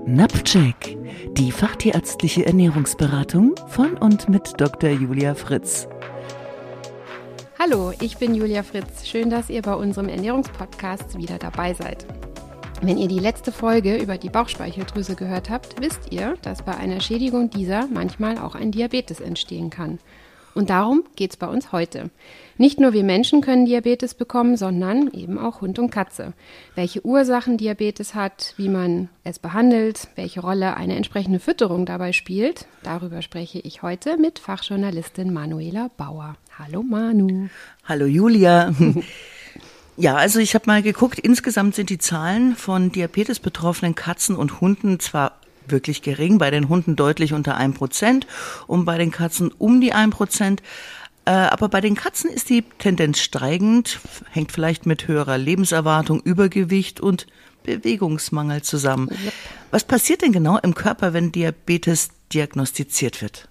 NAPCHEK, die fachtierärztliche Ernährungsberatung von und mit Dr. Julia Fritz. Hallo, ich bin Julia Fritz. Schön, dass ihr bei unserem Ernährungspodcast wieder dabei seid. Wenn ihr die letzte Folge über die Bauchspeicheldrüse gehört habt, wisst ihr, dass bei einer Schädigung dieser manchmal auch ein Diabetes entstehen kann. Und darum geht's bei uns heute. Nicht nur wir Menschen können Diabetes bekommen, sondern eben auch Hund und Katze. Welche Ursachen Diabetes hat, wie man es behandelt, welche Rolle eine entsprechende Fütterung dabei spielt, darüber spreche ich heute mit Fachjournalistin Manuela Bauer. Hallo Manu. Hallo Julia. Ja, also ich habe mal geguckt, insgesamt sind die Zahlen von Diabetes betroffenen Katzen und Hunden zwar wirklich gering, bei den Hunden deutlich unter 1% und bei den Katzen um die 1%. Aber bei den Katzen ist die Tendenz steigend, hängt vielleicht mit höherer Lebenserwartung, Übergewicht und Bewegungsmangel zusammen. Yep. Was passiert denn genau im Körper, wenn Diabetes diagnostiziert wird?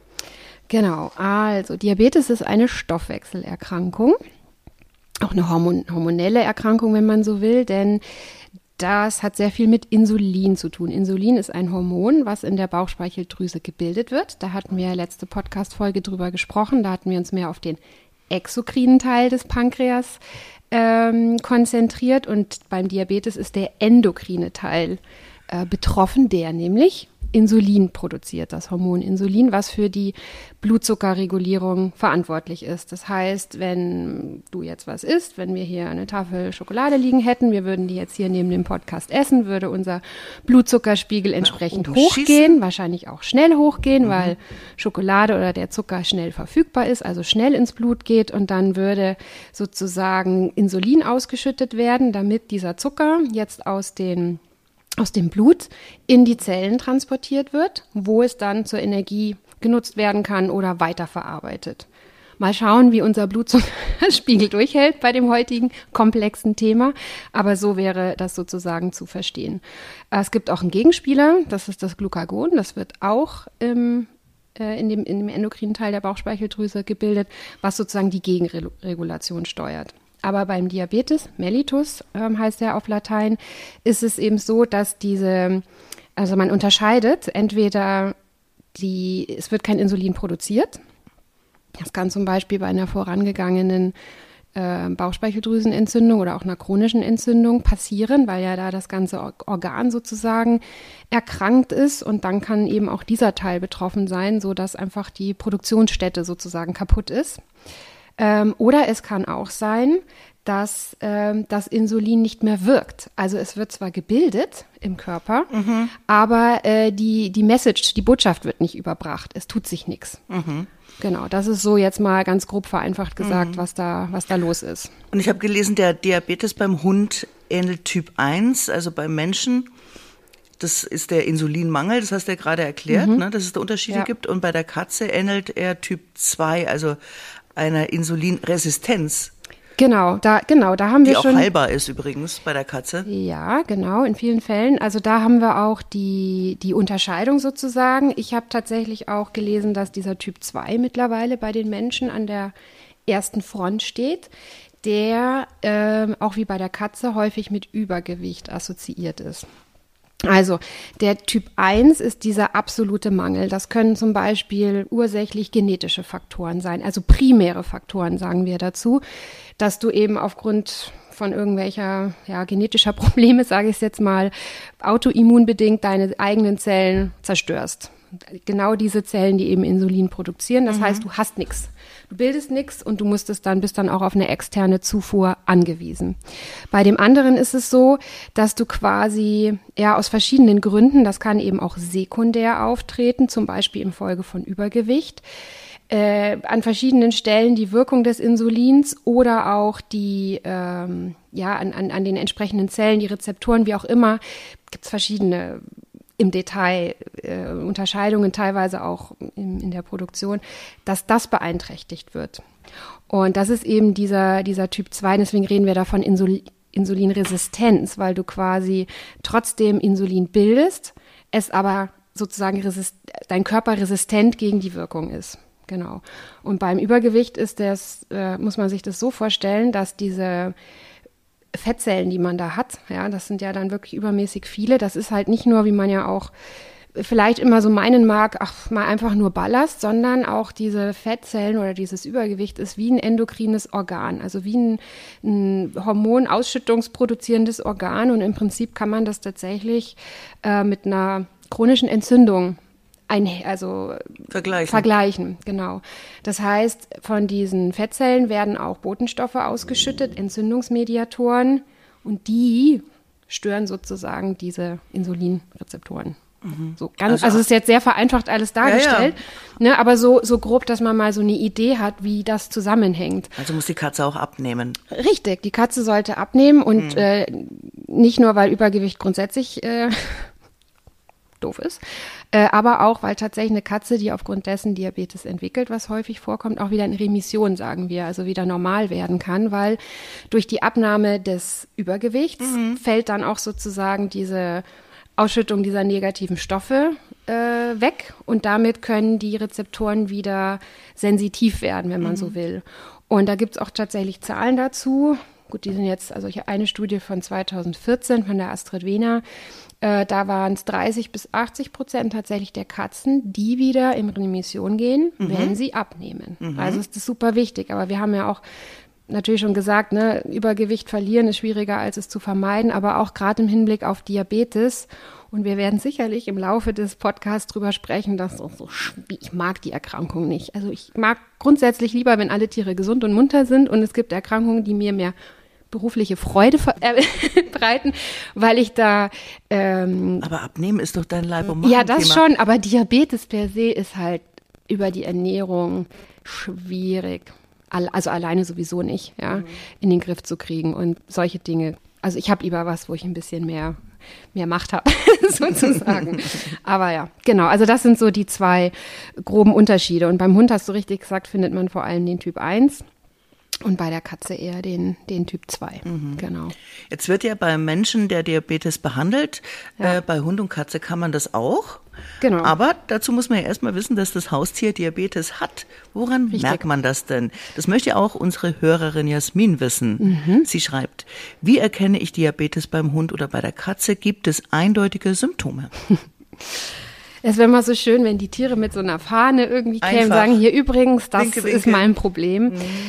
Genau, also Diabetes ist eine Stoffwechselerkrankung, auch eine hormonelle Erkrankung, wenn man so will, denn das hat sehr viel mit Insulin zu tun. Insulin ist ein Hormon, was in der Bauchspeicheldrüse gebildet wird. Da hatten wir letzte Podcast-Folge drüber gesprochen. Da hatten wir uns mehr auf den exokrinen Teil des Pankreas konzentriert. Und beim Diabetes ist der endokrine Teil betroffen, der nämlich Insulin produziert, das Hormon Insulin, was für die Blutzuckerregulierung verantwortlich ist. Das heißt, wenn du jetzt was isst, wenn wir hier eine Tafel Schokolade liegen hätten, wir würden die jetzt hier neben dem Podcast essen, würde unser Blutzuckerspiegel entsprechend hochgehen, wahrscheinlich auch schnell hochgehen, weil Schokolade oder der Zucker schnell verfügbar ist, also schnell ins Blut geht und dann würde sozusagen Insulin ausgeschüttet werden, damit dieser Zucker jetzt aus dem Blut in die Zellen transportiert wird, wo es dann zur Energie genutzt werden kann oder weiterverarbeitet. Mal schauen, wie unser Blutzuckerspiegel durchhält bei dem heutigen komplexen Thema, aber so wäre das sozusagen zu verstehen. Es gibt auch einen Gegenspieler, das ist das Glucagon, das wird auch in dem endokrinen Teil der Bauchspeicheldrüse gebildet, was sozusagen die Gegenregulation steuert. Aber beim Diabetes, mellitus heißt er auf Latein, ist es eben so, dass also man unterscheidet, entweder es wird kein Insulin produziert. Das kann zum Beispiel bei einer vorangegangenen Bauchspeicheldrüsenentzündung oder auch einer chronischen Entzündung passieren, weil ja da das ganze Organ sozusagen erkrankt ist und dann kann eben auch dieser Teil betroffen sein, sodass einfach die Produktionsstätte sozusagen kaputt ist. Oder es kann auch sein, dass das Insulin nicht mehr wirkt. Also es wird zwar gebildet im Körper, aber die Message, die Botschaft wird nicht überbracht. Es tut sich nichts. Genau, das ist so jetzt mal ganz grob vereinfacht gesagt, was da los ist. Und ich habe gelesen, der Diabetes beim Hund ähnelt Typ 1, also beim Menschen. Das ist der Insulinmangel, das hast du ja gerade erklärt, ne, dass es da Unterschiede gibt. Und bei der Katze ähnelt er Typ 2, also einer Insulinresistenz. Genau, da haben wir die schon. Die auch heilbar ist übrigens bei der Katze. Ja, genau, in vielen Fällen. Also da haben wir auch die Unterscheidung sozusagen. Ich habe tatsächlich auch gelesen, dass dieser Typ 2 mittlerweile bei den Menschen an der ersten Front steht, der auch wie bei der Katze häufig mit Übergewicht assoziiert ist. Also der Typ 1 ist dieser absolute Mangel. Das können zum Beispiel ursächlich genetische Faktoren sein, also primäre Faktoren sagen wir dazu, dass du eben aufgrund von irgendwelcher genetischer Probleme, sage ich es jetzt mal, autoimmunbedingt deine eigenen Zellen zerstörst. Genau diese Zellen, die eben Insulin produzieren. Das heißt, du hast nichts. Du bildest nichts und du bist dann auch auf eine externe Zufuhr angewiesen. Bei dem anderen ist es so, dass du quasi aus verschiedenen Gründen, das kann eben auch sekundär auftreten, zum Beispiel infolge von Übergewicht, an verschiedenen Stellen die Wirkung des Insulins oder auch an den entsprechenden Zellen, die Rezeptoren, wie auch immer, gibt es verschiedene im Detail Unterscheidungen, teilweise auch in der Produktion, dass das beeinträchtigt wird. Und das ist eben dieser Typ 2, deswegen reden wir davon Insulinresistenz, weil du quasi trotzdem Insulin bildest, es aber sozusagen dein Körper resistent gegen die Wirkung ist. Genau. Und beim Übergewicht ist muss man sich das so vorstellen, dass diese Fettzellen, die man da hat. Ja, das sind ja dann wirklich übermäßig viele. Das ist halt nicht nur, wie man ja auch vielleicht immer so meinen mag, mal einfach nur Ballast, sondern auch diese Fettzellen oder dieses Übergewicht ist wie ein endokrines Organ, also wie ein hormonausschüttungsproduzierendes Organ, und im Prinzip kann man das tatsächlich mit einer chronischen Entzündung vergleichen, genau. Das heißt, von diesen Fettzellen werden auch Botenstoffe ausgeschüttet, Entzündungsmediatoren, und die stören sozusagen diese Insulinrezeptoren. So ganz, also ist jetzt sehr vereinfacht alles dargestellt, ne, aber so grob, dass man mal so eine Idee hat, wie das zusammenhängt. Also muss die Katze auch abnehmen. Richtig, die Katze sollte abnehmen und nicht nur, weil Übergewicht grundsätzlich doof ist, aber auch, weil tatsächlich eine Katze, die aufgrund dessen Diabetes entwickelt, was häufig vorkommt, auch wieder in Remission, sagen wir, also wieder normal werden kann, weil durch die Abnahme des Übergewichts fällt dann auch sozusagen diese Ausschüttung dieser negativen Stoffe weg, und damit können die Rezeptoren wieder sensitiv werden, wenn man so will. Und da gibt es auch tatsächlich Zahlen dazu. Gut, die sind jetzt, also ich habe eine Studie von 2014 von der AstraZeneca, da waren es 30-80% tatsächlich der Katzen, die wieder in Remission gehen, wenn sie abnehmen. Also ist das super wichtig, aber wir haben ja auch natürlich schon gesagt, ne, Übergewicht verlieren ist schwieriger, als es zu vermeiden, aber auch gerade im Hinblick auf Diabetes. Und wir werden sicherlich im Laufe des Podcasts drüber sprechen, dass ich mag die Erkrankung nicht. Also ich mag grundsätzlich lieber, wenn alle Tiere gesund und munter sind, und es gibt Erkrankungen, die mir mehr berufliche Freude bereiten, weil ich da aber abnehmen ist doch dein Leib- und Magen-Thema. Ja, das schon, aber Diabetes per se ist halt über die Ernährung schwierig. Also alleine sowieso nicht, ja, in den Griff zu kriegen und solche Dinge. Also ich habe lieber was, wo ich ein bisschen mehr Macht habe, sozusagen. Aber ja, genau. Also das sind so die zwei groben Unterschiede. Und beim Hund, hast du richtig gesagt, findet man vor allem den Typ 1 und bei der Katze eher den Typ 2. Genau. Jetzt wird ja beim Menschen der Diabetes behandelt. Ja. Bei Hund und Katze kann man das auch. Genau. Aber dazu muss man ja erstmal wissen, dass das Haustier Diabetes hat. Woran merkt man das denn? Das möchte auch unsere Hörerin Jasmin wissen. Sie schreibt, wie erkenne ich Diabetes beim Hund oder bei der Katze? Gibt es eindeutige Symptome? Es wäre mal so schön, wenn die Tiere mit so einer Fahne irgendwie kämen und sagen, hier übrigens, das Winke, ist winke. mein Problem.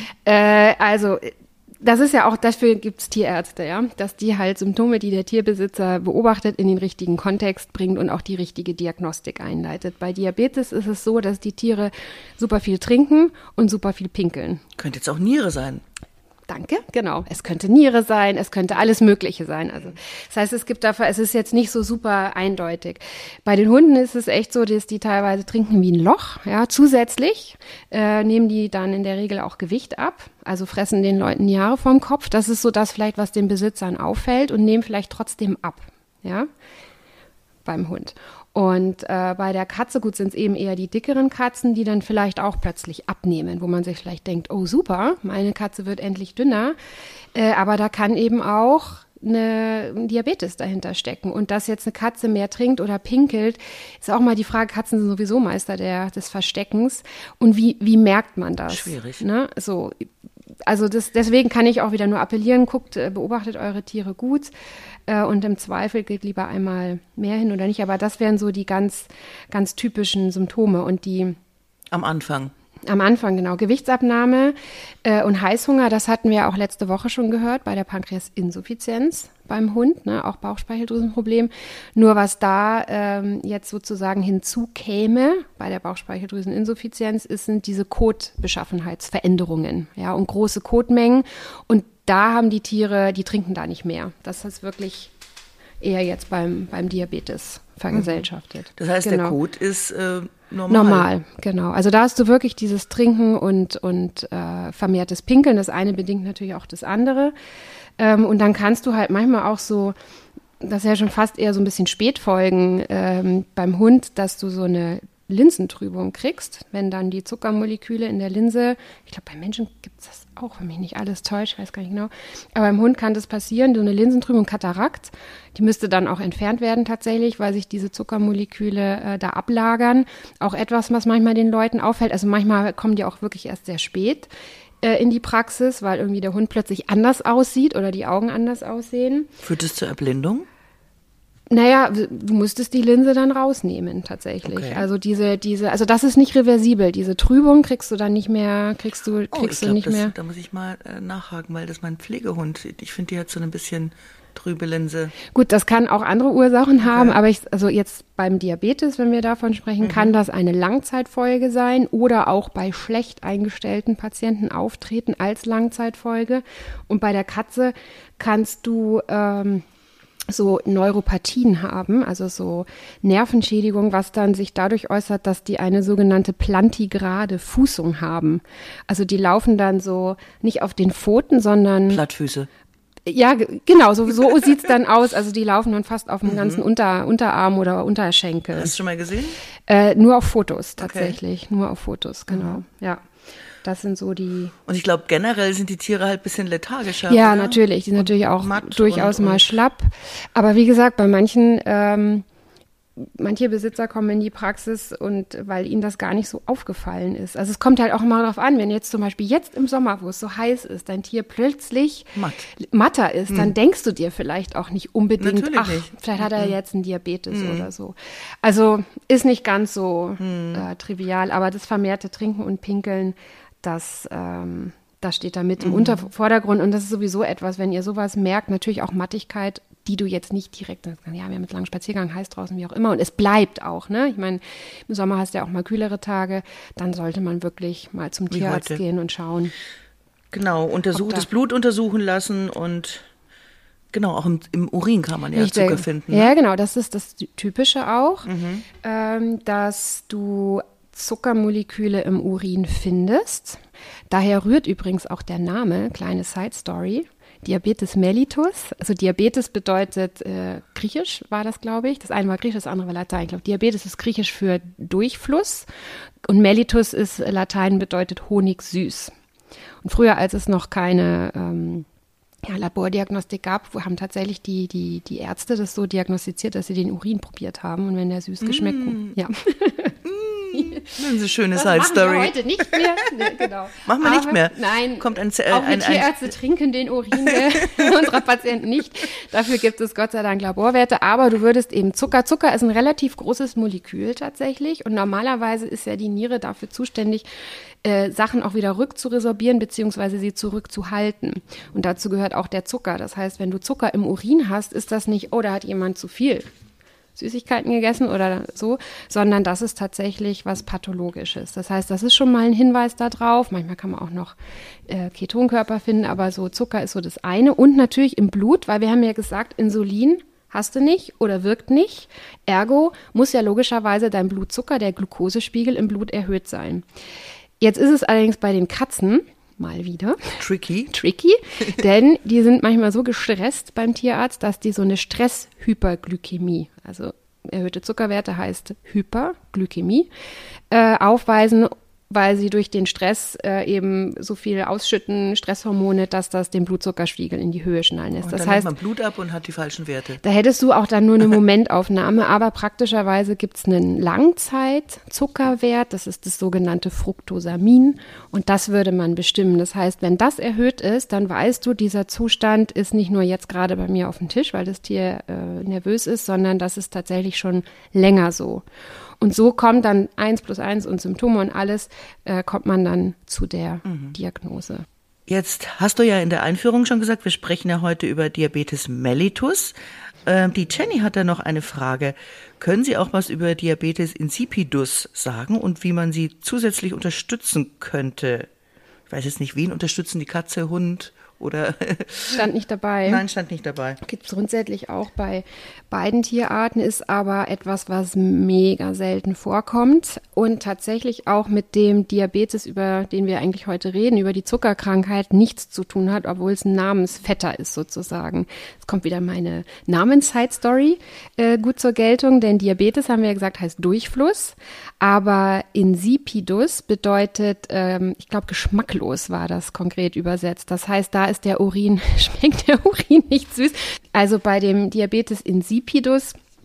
Also das ist ja auch, dafür gibt's Tierärzte, ja, dass die halt Symptome, die der Tierbesitzer beobachtet, in den richtigen Kontext bringt und auch die richtige Diagnostik einleitet. Bei Diabetes ist es so, dass die Tiere super viel trinken und super viel pinkeln. Könnte jetzt auch Niere sein. Danke, genau. Es könnte Niere sein, es könnte alles Mögliche sein. Also, das heißt, es ist jetzt nicht so super eindeutig. Bei den Hunden ist es echt so, dass die teilweise trinken wie ein Loch. Ja, zusätzlich nehmen die dann in der Regel auch Gewicht ab, also fressen den Leuten die Haare vom Kopf. Das ist so das vielleicht, was den Besitzern auffällt, und nehmen vielleicht trotzdem ab, ja, beim Hund. Und bei der Katze, gut, sind es eben eher die dickeren Katzen, die dann vielleicht auch plötzlich abnehmen, wo man sich vielleicht denkt, oh super, meine Katze wird endlich dünner. Aber da kann eben auch ein Diabetes dahinter stecken. Und dass jetzt eine Katze mehr trinkt oder pinkelt, ist auch mal die Frage, Katzen sind sowieso Meister des Versteckens. Und wie merkt man das? Schwierig. Ne? So, also deswegen kann ich auch wieder nur appellieren, beobachtet eure Tiere gut. Und im Zweifel geht lieber einmal mehr hin oder nicht. Aber das wären so die ganz, ganz typischen Symptome. Und die Am Anfang, genau. Gewichtsabnahme und Heißhunger, das hatten wir auch letzte Woche schon gehört bei der Pankreasinsuffizienz beim Hund, ne, auch Bauchspeicheldrüsenproblem. Nur was da jetzt sozusagen hinzukäme bei der Bauchspeicheldrüseninsuffizienz, sind diese Kotbeschaffenheitsveränderungen, ja, und große Kotmengen. Und da haben die Tiere, die trinken da nicht mehr. Das ist wirklich eher jetzt beim Diabetes vergesellschaftet. das heißt, Genau. der Kot ist Normal, genau. Also da hast du wirklich dieses Trinken und vermehrtes Pinkeln. Das eine bedingt natürlich auch das andere. Und dann kannst du halt manchmal auch so, das ist ja schon fast eher so ein bisschen Spätfolgen beim Hund, dass du so eine Linsentrübung kriegst, wenn dann die Zuckermoleküle in der Linse, ich glaube, bei Menschen gibt es das auch, wenn mich nicht alles täuscht, ich weiß gar nicht genau, aber beim Hund kann das passieren, so eine Linsentrübung, Katarakt, die müsste dann auch entfernt werden tatsächlich, weil sich diese Zuckermoleküle da ablagern. Auch etwas, was manchmal den Leuten auffällt, also manchmal kommen die auch wirklich erst sehr spät. in die Praxis, weil irgendwie der Hund plötzlich anders aussieht oder die Augen anders aussehen. Führt es zur Erblindung? Naja, du musstest die Linse dann rausnehmen, tatsächlich. Okay. Also also das ist nicht reversibel. Diese Trübung kriegst du dann nicht mehr, kriegst du nicht mehr. Da muss ich mal nachhaken, weil das mein Pflegehund, ich finde, die hat so ein bisschen trübe Linse. Gut, das kann auch andere Ursachen haben, aber also jetzt beim Diabetes, wenn wir davon sprechen, kann das eine Langzeitfolge sein oder auch bei schlecht eingestellten Patienten auftreten als Langzeitfolge. Und bei der Katze kannst du so Neuropathien haben, also so Nervenschädigung, was dann sich dadurch äußert, dass die eine sogenannte plantigrade Fußung haben. Also die laufen dann so nicht auf den Pfoten, sondern Plattfüße. Ja, genau, so sieht's dann aus. Also die laufen dann fast auf dem ganzen Unterarm oder Unterschenkel. Hast du schon mal gesehen? Nur auf Fotos tatsächlich, nur auf Fotos, genau, ja. Das sind so die... Und ich glaube, generell sind die Tiere halt ein bisschen lethargischer. Ja, oder? natürlich. Die sind natürlich auch durchaus mal schlapp. Aber wie gesagt, bei manche Besitzer kommen in die Praxis und weil ihnen das gar nicht so aufgefallen ist. Also es kommt halt auch immer darauf an, wenn jetzt zum Beispiel jetzt im Sommer, wo es so heiß ist, dein Tier plötzlich matter ist, dann denkst du dir vielleicht auch nicht unbedingt, vielleicht hat er jetzt einen Diabetes oder so. Also ist nicht ganz so trivial, aber das vermehrte Trinken und Pinkeln, das steht da mit im Vordergrund und das ist sowieso etwas, wenn ihr sowas merkt, natürlich auch Mattigkeit, die du jetzt nicht direkt, ja, wir haben jetzt einen langen Spaziergang, heiß draußen, wie auch immer und es bleibt auch, ne? Ich meine, im Sommer hast du ja auch mal kühlere Tage, dann sollte man wirklich mal zum Tierarzt gehen und schauen. Genau, das Blut untersuchen lassen und genau, auch im Urin kann man ja Zucker finden. Ne? Ja, genau, das ist das Typische auch, dass du Zuckermoleküle im Urin findest. Daher rührt übrigens auch der Name, kleine Side Story, Diabetes mellitus. Also Diabetes bedeutet griechisch, war das, glaube ich. Das eine war griechisch, das andere war Latein. Ich glaube, Diabetes ist griechisch für Durchfluss und mellitus ist Latein, bedeutet honigsüß. Und früher, als es noch keine Labordiagnostik gab, haben tatsächlich die Ärzte das so diagnostiziert, dass sie den Urin probiert haben und wenn der süß geschmeckt ja. Das ist eine schöne Side-Story. Machen wir heute nicht mehr. Nee, genau. Machen wir nicht mehr. Nein, kommt auch die Tierärzte trinken den Urin unserer Patienten nicht. Dafür gibt es Gott sei Dank Laborwerte. Aber du würdest eben Zucker ist ein relativ großes Molekül tatsächlich. Und normalerweise ist ja die Niere dafür zuständig, Sachen auch wieder rückzuresorbieren beziehungsweise sie zurückzuhalten. Und dazu gehört auch der Zucker. Das heißt, wenn du Zucker im Urin hast, ist das nicht, da hat jemand zu viel Süßigkeiten gegessen oder so, sondern das ist tatsächlich was Pathologisches. Das heißt, das ist schon mal ein Hinweis darauf. Manchmal kann man auch noch Ketonkörper finden, aber so Zucker ist so das eine. Und natürlich im Blut, weil wir haben ja gesagt, Insulin hast du nicht oder wirkt nicht. Ergo muss ja logischerweise dein Blutzucker, der Glukosespiegel im Blut erhöht sein. Jetzt ist es allerdings bei den Katzen mal wieder tricky, denn die sind manchmal so gestresst beim Tierarzt, dass die so eine Stresshyperglykämie, also erhöhte Zuckerwerte heißt Hyperglykämie, aufweisen, weil sie durch den Stress eben so viel ausschütten, Stresshormone, dass das den Blutzuckerspiegel in die Höhe schnallen lässt. Und das dann heißt, nimmt man Blut ab und hat die falschen Werte. Da hättest du auch dann nur eine Momentaufnahme, aber praktischerweise gibt es einen Langzeitzuckerwert, das ist das sogenannte Fructosamin und das würde man bestimmen. Das heißt, wenn das erhöht ist, dann weißt du, dieser Zustand ist nicht nur jetzt gerade bei mir auf dem Tisch, weil das Tier nervös ist, sondern das ist tatsächlich schon länger so. Und so kommt dann 1 + 1 und Symptome und alles, kommt man dann zu der Diagnose. Jetzt hast du ja in der Einführung schon gesagt, wir sprechen ja heute über Diabetes mellitus. Die Jenny hat da noch eine Frage. Können Sie auch was über Diabetes insipidus sagen und wie man sie zusätzlich unterstützen könnte? Ich weiß jetzt nicht, wen unterstützen die Katze, Hund oder? Stand nicht dabei. Nein, stand nicht dabei. Gibt es grundsätzlich auch bei beiden Tierarten, ist aber etwas, was mega selten vorkommt und tatsächlich auch mit dem Diabetes, über den wir eigentlich heute reden, über die Zuckerkrankheit, nichts zu tun hat, obwohl es ein Namensvetter ist sozusagen. Jetzt kommt wieder meine Namens-Side-Story gut zur Geltung, denn Diabetes, haben wir ja gesagt, heißt Durchfluss, aber insipidus bedeutet, ich glaube, geschmacklos war das konkret übersetzt. Das heißt, da ist der Urin, schmeckt der Urin nicht süß. Also bei dem Diabetes insipidus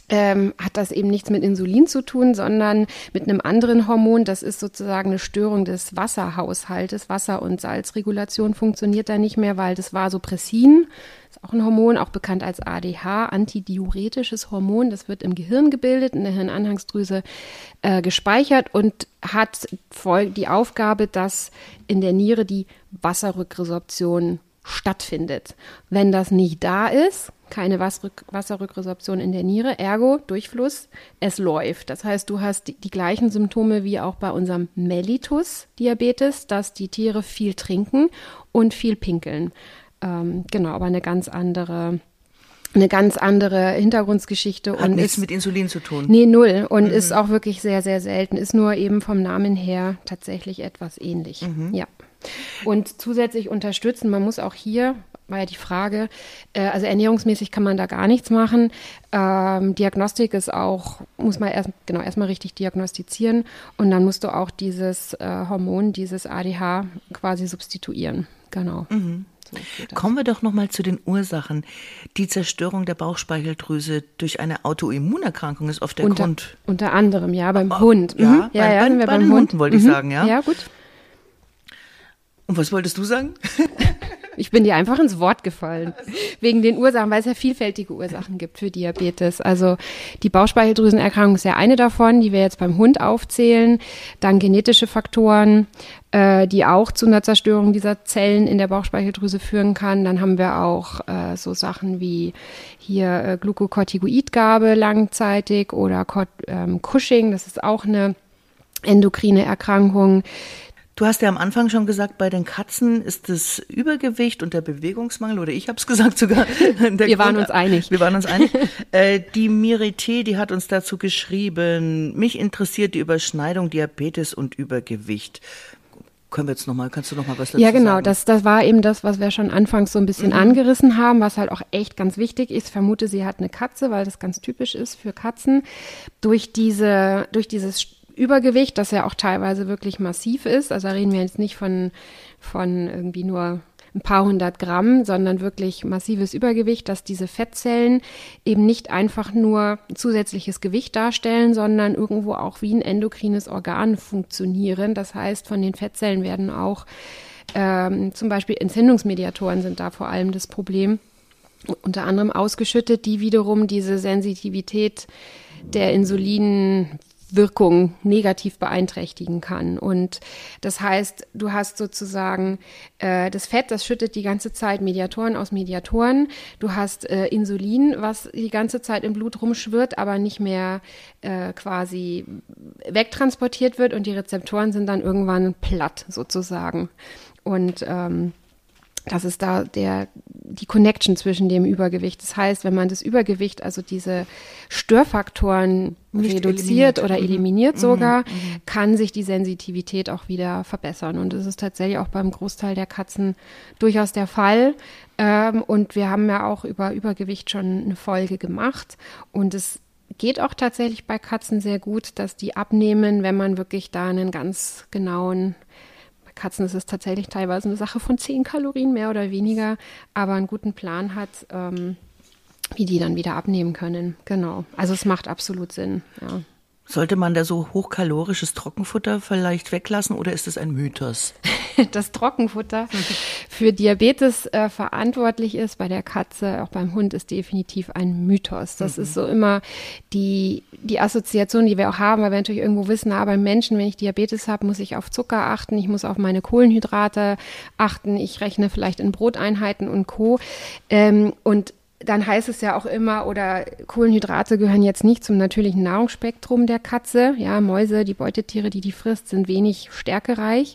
hat das eben nichts mit Insulin zu tun, sondern mit einem anderen Hormon. Das ist sozusagen eine Störung des Wasserhaushaltes. Wasser- und Salzregulation funktioniert da nicht mehr, weil das Vasopressin, ist auch ein Hormon, auch bekannt als ADH, antidiuretisches Hormon. Das wird im Gehirn gebildet, in der Hirnanhangsdrüse gespeichert und hat die Aufgabe, dass in der Niere die Wasserrückresorption stattfindet. Wenn das nicht da ist, keine Wasserrückresorption in der Niere, ergo Durchfluss, es läuft. Das heißt, du hast die gleichen Symptome wie auch bei unserem Mellitus-Diabetes, dass die Tiere viel trinken und viel pinkeln. Genau, aber eine ganz andere Hintergrundgeschichte. Hat nichts mit Insulin zu tun? Nee, null. Und ist auch wirklich sehr, sehr selten. Ist nur eben vom Namen her tatsächlich etwas ähnlich. Ja. Und zusätzlich unterstützen, man muss auch hier, war ja die Frage, also ernährungsmäßig kann man da gar nichts machen. Diagnostik ist auch, muss man erstmal richtig diagnostizieren und dann musst du auch dieses Hormon, dieses ADH quasi substituieren. Genau. So kommen wir doch nochmal zu den Ursachen. Die Zerstörung der Bauchspeicheldrüse durch eine Autoimmunerkrankung ist oft der Grund. Unter anderem, ja, beim Hund. Ja, bei den Hunden wollte ich sagen, ja. Ja, gut. Und was wolltest du sagen? Ich bin dir einfach ins Wort gefallen. Wegen den Ursachen, weil es ja vielfältige Ursachen gibt für Diabetes. Also die Bauchspeicheldrüsenerkrankung ist ja eine davon, die wir jetzt beim Hund aufzählen. Dann genetische Faktoren, die auch zu einer Zerstörung dieser Zellen in der Bauchspeicheldrüse führen kann. Dann haben wir auch so Sachen wie hier Glucocorticoidgabe langzeitig oder Cushing. Das ist auch eine endokrine Erkrankung. Du hast ja am Anfang schon gesagt, bei den Katzen ist das Übergewicht und der Bewegungsmangel, oder ich habe es gesagt sogar. Wir waren uns einig. Die Mirete, die hat uns dazu geschrieben, mich interessiert die Überschneidung Diabetes und Übergewicht. Kannst du noch mal was dazu sagen? Ja, genau, das war eben das, was wir schon anfangs so ein bisschen angerissen haben, was halt auch echt ganz wichtig ist. Ich vermute, sie hat eine Katze, weil das ganz typisch ist für Katzen. Durch dieses Übergewicht, das ja auch teilweise wirklich massiv ist, also da reden wir jetzt nicht von irgendwie nur ein paar 100 Gramm, sondern wirklich massives Übergewicht, dass diese Fettzellen eben nicht einfach nur zusätzliches Gewicht darstellen, sondern irgendwo auch wie ein endokrines Organ funktionieren. Das heißt, von den Fettzellen werden auch zum Beispiel Entzündungsmediatoren sind da vor allem das Problem, unter anderem ausgeschüttet, die wiederum diese Sensitivität der Insulinwirkung negativ beeinträchtigen kann. Und das heißt, du hast sozusagen das Fett, das schüttet die ganze Zeit Mediatoren aus Mediatoren. Du hast Insulin, was die ganze Zeit im Blut rumschwirrt, aber nicht mehr quasi wegtransportiert wird und die Rezeptoren sind dann irgendwann platt sozusagen. Und das ist da die Connection zwischen dem Übergewicht. Das heißt, wenn man das Übergewicht, also diese Störfaktoren nicht reduziert oder eliminiert sogar, kann sich die Sensitivität auch wieder verbessern. Und das ist tatsächlich auch beim Großteil der Katzen durchaus der Fall. Und wir haben ja auch über Übergewicht schon eine Folge gemacht. Und es geht auch tatsächlich bei Katzen sehr gut, dass die abnehmen, wenn man wirklich da einen ganz genauen Katzen ist es tatsächlich teilweise eine Sache von 10 Kalorien, mehr oder weniger, aber einen guten Plan hat, wie die dann wieder abnehmen können. Genau. Also es macht absolut Sinn, ja. Sollte man da so hochkalorisches Trockenfutter vielleicht weglassen oder ist es ein Mythos? Das Trockenfutter für Diabetes verantwortlich ist bei der Katze, auch beim Hund, ist definitiv ein Mythos. Das ist so immer die Assoziation, die wir auch haben, weil wir natürlich irgendwo wissen, beim Menschen, wenn ich Diabetes habe, muss ich auf Zucker achten, ich muss auf meine Kohlenhydrate achten, ich rechne vielleicht in Broteinheiten und Co. Und dann heißt es ja auch immer, oder Kohlenhydrate gehören jetzt nicht zum natürlichen Nahrungsspektrum der Katze. Ja, Mäuse, die Beutetiere, die frisst, sind wenig stärkereich.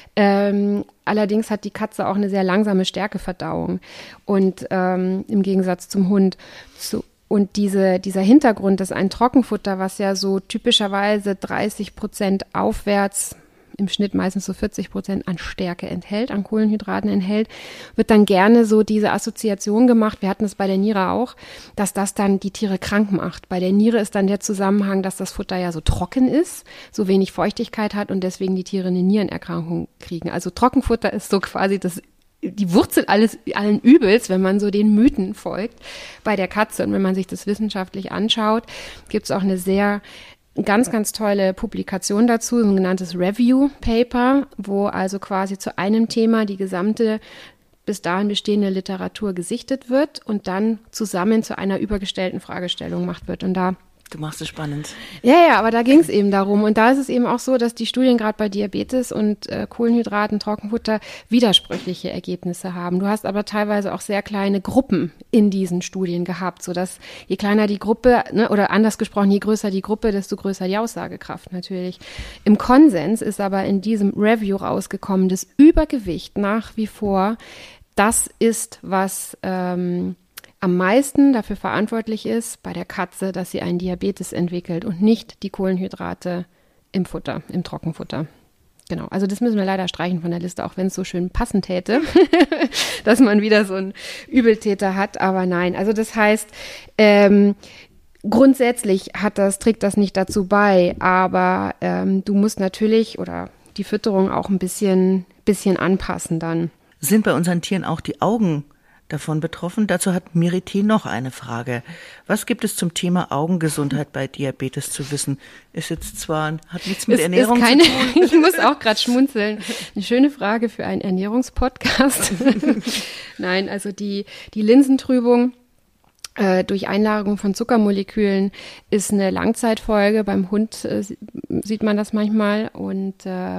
Allerdings hat die Katze auch eine sehr langsame Stärkeverdauung und im Gegensatz zum Hund. Und dieser Hintergrund, dass ein Trockenfutter, was ja so typischerweise 30% aufwärts, im Schnitt meistens so 40% an Stärke enthält, an Kohlenhydraten enthält, wird dann gerne so diese Assoziation gemacht, wir hatten es bei der Niere auch, dass das dann die Tiere krank macht. Bei der Niere ist dann der Zusammenhang, dass das Futter ja so trocken ist, so wenig Feuchtigkeit hat und deswegen die Tiere eine Nierenerkrankung kriegen. Also Trockenfutter ist so quasi das die Wurzel allen Übels, wenn man so den Mythen folgt bei der Katze. Und wenn man sich das wissenschaftlich anschaut, gibt es auch eine ganz, ganz tolle Publikation dazu, ein genanntes Review-Paper, wo also quasi zu einem Thema die gesamte bis dahin bestehende Literatur gesichtet wird und dann zusammen zu einer übergestellten Fragestellung gemacht wird. Und Du machst es spannend. Ja, aber da ging es eben darum. Und da ist es eben auch so, dass die Studien gerade bei Diabetes und Kohlenhydraten, Trockenfutter widersprüchliche Ergebnisse haben. Du hast aber teilweise auch sehr kleine Gruppen in diesen Studien gehabt, sodass je kleiner die Gruppe, ne, oder anders gesprochen, je größer die Gruppe, desto größer die Aussagekraft natürlich. Im Konsens ist aber in diesem Review rausgekommen, das Übergewicht nach wie vor das ist, was am meisten dafür verantwortlich ist bei der Katze, dass sie einen Diabetes entwickelt und nicht die Kohlenhydrate im Futter, im Trockenfutter. Genau, also das müssen wir leider streichen von der Liste, auch wenn es so schön passen täte, dass man wieder so einen Übeltäter hat, aber nein. Also das heißt, grundsätzlich trägt das nicht dazu bei, aber du musst natürlich oder die Fütterung auch ein bisschen anpassen dann. Sind bei unseren Tieren auch die Augen davon betroffen? Dazu hat Mirité noch eine Frage. Was gibt es zum Thema Augengesundheit bei Diabetes zu wissen? Ist jetzt zwar, hat nichts mit Ernährung zu tun. Ich muss auch gerade schmunzeln. Eine schöne Frage für einen Ernährungspodcast. Nein, also die Linsentrübung durch Einlagerung von Zuckermolekülen ist eine Langzeitfolge. Beim Hund sieht man das manchmal. Und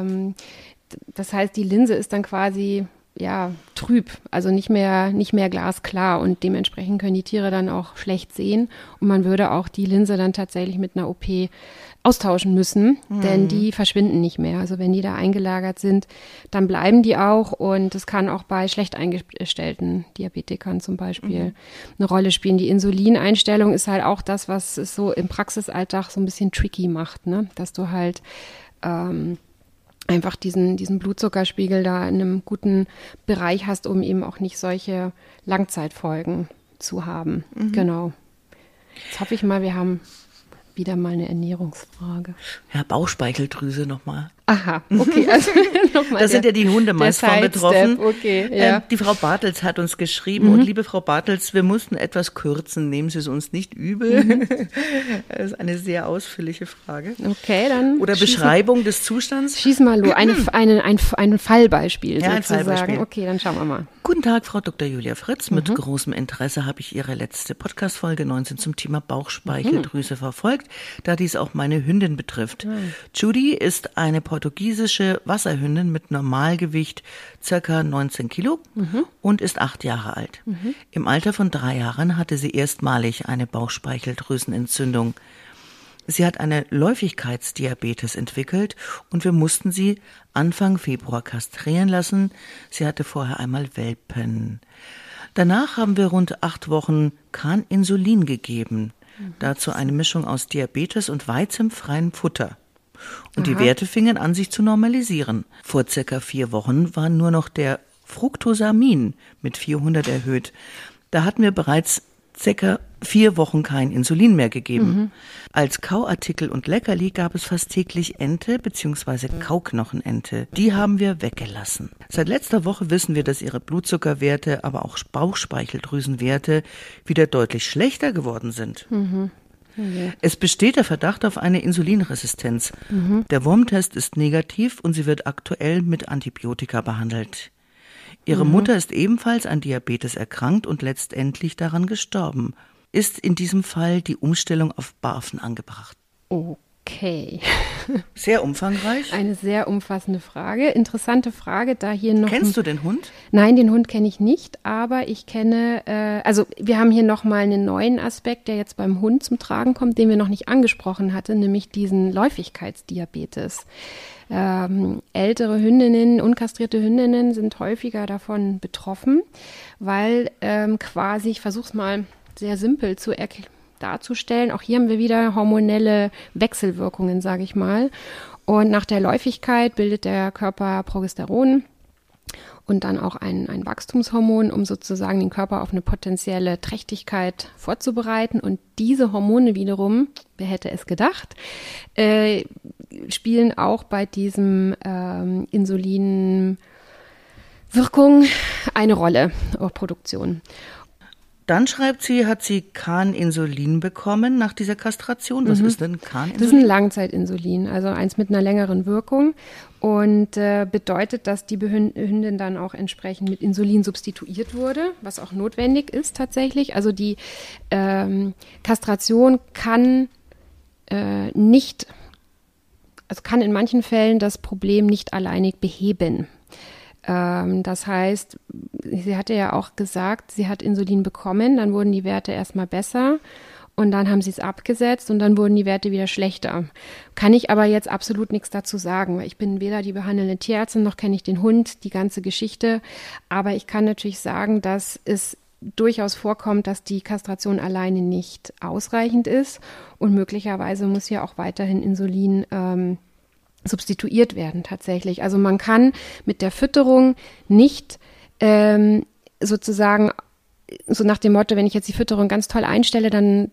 das heißt, die Linse ist dann quasi trüb, also nicht mehr glasklar und dementsprechend können die Tiere dann auch schlecht sehen und man würde auch die Linse dann tatsächlich mit einer OP austauschen müssen, denn die verschwinden nicht mehr. Also wenn die da eingelagert sind, dann bleiben die auch und es kann auch bei schlecht eingestellten Diabetikern zum Beispiel eine Rolle spielen. Die Insulineinstellung ist halt auch das, was es so im Praxisalltag so ein bisschen tricky macht, ne? Dass du halt einfach diesen Blutzuckerspiegel da in einem guten Bereich hast, um eben auch nicht solche Langzeitfolgen zu haben. Genau. Jetzt hoffe ich mal, wir haben wieder mal eine Ernährungsfrage. Ja, Bauchspeicheldrüse nochmal. Aha, okay. Also da sind ja die Hunde meist von betroffen. Okay, ja. Die Frau Bartels hat uns geschrieben und liebe Frau Bartels, wir mussten etwas kürzen, nehmen Sie es uns nicht übel. Das ist eine sehr ausführliche Frage. Okay, dann. Oder Beschreibung des Zustands. Schieß mal los, ein Fallbeispiel ja, sozusagen. Ein Fallbeispiel. Okay, dann schauen wir mal. Guten Tag, Frau Dr. Julia Fritz. Mit großem Interesse habe ich Ihre letzte Podcast-Folge 19 zum Thema Bauchspeicheldrüse verfolgt, da dies auch meine Hündin betrifft. Judy ist eine portugiesische Wasserhündin mit Normalgewicht ca. 19 Kilo und ist 8 Jahre alt. Im Alter von 3 Jahren hatte sie erstmalig eine Bauchspeicheldrüsenentzündung. Sie hat eine Läufigkeitsdiabetes entwickelt und wir mussten sie Anfang Februar kastrieren lassen. Sie hatte vorher einmal Welpen. Danach haben wir rund 8 Wochen kein Insulin gegeben. Dazu eine Mischung aus Diabetes und weizenfreiem Futter. Und die Werte fingen an, sich zu normalisieren. Vor circa 4 Wochen war nur noch der Fructosamin mit 400 erhöht. Da hatten wir bereits circa 4 Wochen kein Insulin mehr gegeben. Als Kauartikel und Leckerli gab es fast täglich Ente bzw. Kauknochenente. Die haben wir weggelassen. Seit letzter Woche wissen wir, dass ihre Blutzuckerwerte, aber auch Bauchspeicheldrüsenwerte wieder deutlich schlechter geworden sind. Es besteht der Verdacht auf eine Insulinresistenz. Der Wurmtest ist negativ und sie wird aktuell mit Antibiotika behandelt. Ihre Mutter ist ebenfalls an Diabetes erkrankt und letztendlich daran gestorben. Ist in diesem Fall die Umstellung auf Barfen angebracht? Okay. Sehr umfangreich. Eine sehr umfassende Frage. Interessante Frage, da hier noch... Kennst du den Hund? Nein, den Hund kenne ich nicht, aber ich kenne, also wir haben hier nochmal einen neuen Aspekt, der jetzt beim Hund zum Tragen kommt, den wir noch nicht angesprochen hatten, nämlich diesen Läufigkeitsdiabetes. Ältere Hündinnen, unkastrierte Hündinnen sind häufiger davon betroffen, weil quasi, ich versuche es mal sehr simpel darzustellen, auch hier haben wir wieder hormonelle Wechselwirkungen, sage ich mal. Und nach der Läufigkeit bildet der Körper Progesteron und dann auch ein Wachstumshormon, um sozusagen den Körper auf eine potenzielle Trächtigkeit vorzubereiten. Und diese Hormone wiederum, wer hätte es gedacht, spielen auch bei diesem Wirkung eine Rolle, auch Produktion. Dann schreibt sie, hat sie Can-Insulin bekommen nach dieser Kastration. Was ist denn Can-Insulin? Das ist ein Langzeitinsulin, also eins mit einer längeren Wirkung und bedeutet, dass die Hündin dann auch entsprechend mit Insulin substituiert wurde, was auch notwendig ist tatsächlich. Also die Kastration kann kann in manchen Fällen das Problem nicht alleinig beheben. Das heißt, sie hatte ja auch gesagt, sie hat Insulin bekommen, dann wurden die Werte erstmal besser und dann haben sie es abgesetzt und dann wurden die Werte wieder schlechter. Kann ich aber jetzt absolut nichts dazu sagen, weil ich bin weder die behandelnde Tierärztin noch kenne ich den Hund, die ganze Geschichte. Aber ich kann natürlich sagen, dass es durchaus vorkommt, dass die Kastration alleine nicht ausreichend ist und möglicherweise muss ja auch weiterhin Insulin substituiert werden tatsächlich. Also man kann mit der Fütterung nicht sozusagen so nach dem Motto, wenn ich jetzt die Fütterung ganz toll einstelle, dann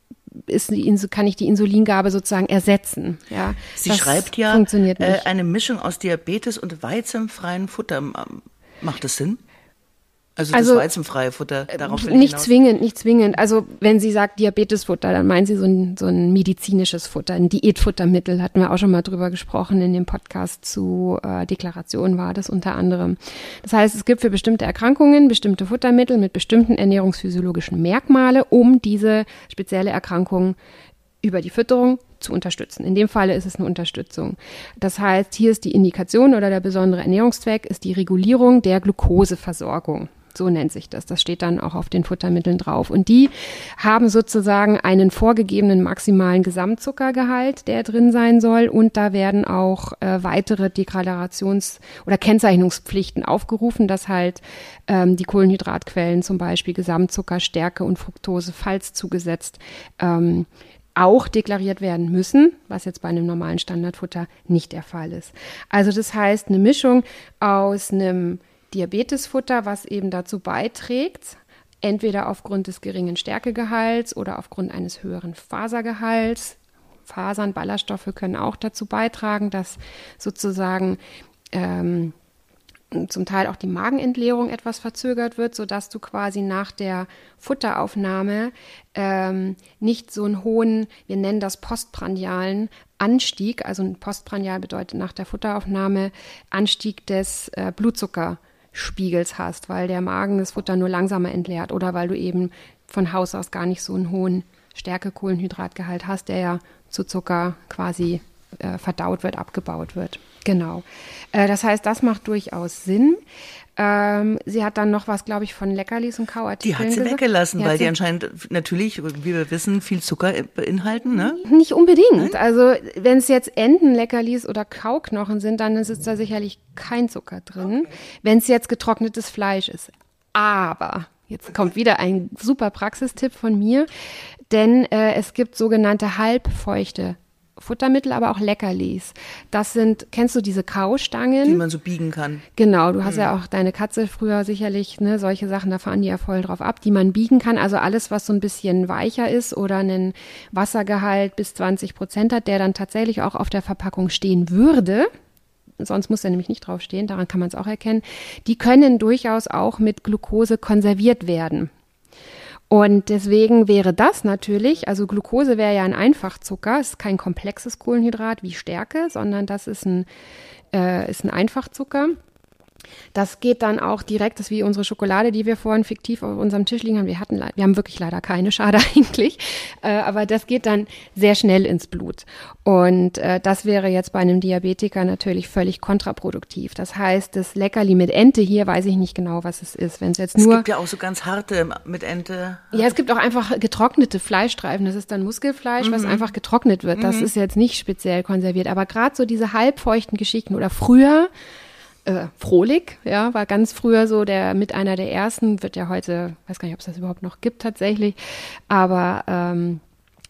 kann ich die Insulingabe sozusagen ersetzen. Ja, sie schreibt ja eine Mischung aus Diabetes und weizenfreiem Futter. Macht das Sinn? Also das weizenfreie Futter, darauf will ich hinaus. Nicht zwingend. Also wenn sie sagt Diabetesfutter, dann meint sie so ein medizinisches Futter, ein Diätfuttermittel, hatten wir auch schon mal drüber gesprochen in dem Podcast zu Deklaration war das unter anderem. Das heißt, es gibt für bestimmte Erkrankungen bestimmte Futtermittel mit bestimmten ernährungsphysiologischen Merkmale, um diese spezielle Erkrankung über die Fütterung zu unterstützen. In dem Falle ist es eine Unterstützung. Das heißt, hier ist die Indikation oder der besondere Ernährungszweck ist die Regulierung der Glukoseversorgung. So nennt sich das. Das steht dann auch auf den Futtermitteln drauf. Und die haben sozusagen einen vorgegebenen maximalen Gesamtzuckergehalt, der drin sein soll. Und da werden auch weitere Deklarations- oder Kennzeichnungspflichten aufgerufen, dass halt die Kohlenhydratquellen, zum Beispiel Gesamtzucker, Stärke und Fructose, falls zugesetzt, auch deklariert werden müssen, was jetzt bei einem normalen Standardfutter nicht der Fall ist. Also das heißt, eine Mischung aus einem Diabetesfutter, was eben dazu beiträgt, entweder aufgrund des geringen Stärkegehalts oder aufgrund eines höheren Fasergehalts. Fasern, Ballaststoffe können auch dazu beitragen, dass sozusagen zum Teil auch die Magenentleerung etwas verzögert wird, sodass du quasi nach der Futteraufnahme nicht so einen hohen, wir nennen das postprandialen Anstieg, also ein postprandial bedeutet nach der Futteraufnahme Anstieg des Blutzuckerspiegels hast, weil der Magen das Futter nur langsamer entleert oder weil du eben von Haus aus gar nicht so einen hohen Stärke-Kohlenhydratgehalt hast, der ja zu Zucker quasi verdaut wird, abgebaut wird. Genau. Das heißt, das macht durchaus Sinn. Sie hat dann noch was, glaube ich, von Leckerlis und Kauartikeln Die hat sie weggelassen, weil die anscheinend natürlich, wie wir wissen, viel Zucker beinhalten, ne? Nicht unbedingt. Nein? Also wenn es jetzt Entenleckerlis oder Kauknochen sind, dann ist da sicherlich kein Zucker drin. Okay. Wenn es jetzt getrocknetes Fleisch ist. Aber jetzt kommt wieder ein super Praxistipp von mir, denn es gibt sogenannte halbfeuchte Futtermittel, aber auch Leckerlis. Das sind, kennst du diese Kaustangen? Die man so biegen kann. Genau, du hast ja auch deine Katze früher sicherlich, ne, solche Sachen, da fahren die ja voll drauf ab, die man biegen kann. Also alles, was so ein bisschen weicher ist oder einen Wassergehalt bis 20% hat, der dann tatsächlich auch auf der Verpackung stehen würde. Sonst muss er nämlich nicht draufstehen, daran kann man es auch erkennen. Die können durchaus auch mit Glucose konserviert werden. Und deswegen wäre das natürlich, also Glucose wäre ja ein Einfachzucker, ist kein komplexes Kohlenhydrat wie Stärke, sondern das ist ein Einfachzucker. Das geht dann auch direkt, das ist wie unsere Schokolade, die wir vorhin fiktiv auf unserem Tisch liegen haben. Wir haben wirklich leider keine, schade eigentlich, aber das geht dann sehr schnell ins Blut. Und das wäre jetzt bei einem Diabetiker natürlich völlig kontraproduktiv. Das heißt, das Leckerli mit Ente hier, weiß ich nicht genau, was es ist. Wenn es jetzt nur, es gibt ja auch so ganz harte mit Ente. Ja, es gibt auch einfach getrocknete Fleischstreifen. Das ist dann Muskelfleisch, was einfach getrocknet wird. Das ist jetzt nicht speziell konserviert. Aber gerade so diese halbfeuchten Geschichten oder früher Frohlich, ja, war ganz früher so mit einer der ersten, wird ja heute, weiß gar nicht, ob es das überhaupt noch gibt tatsächlich, aber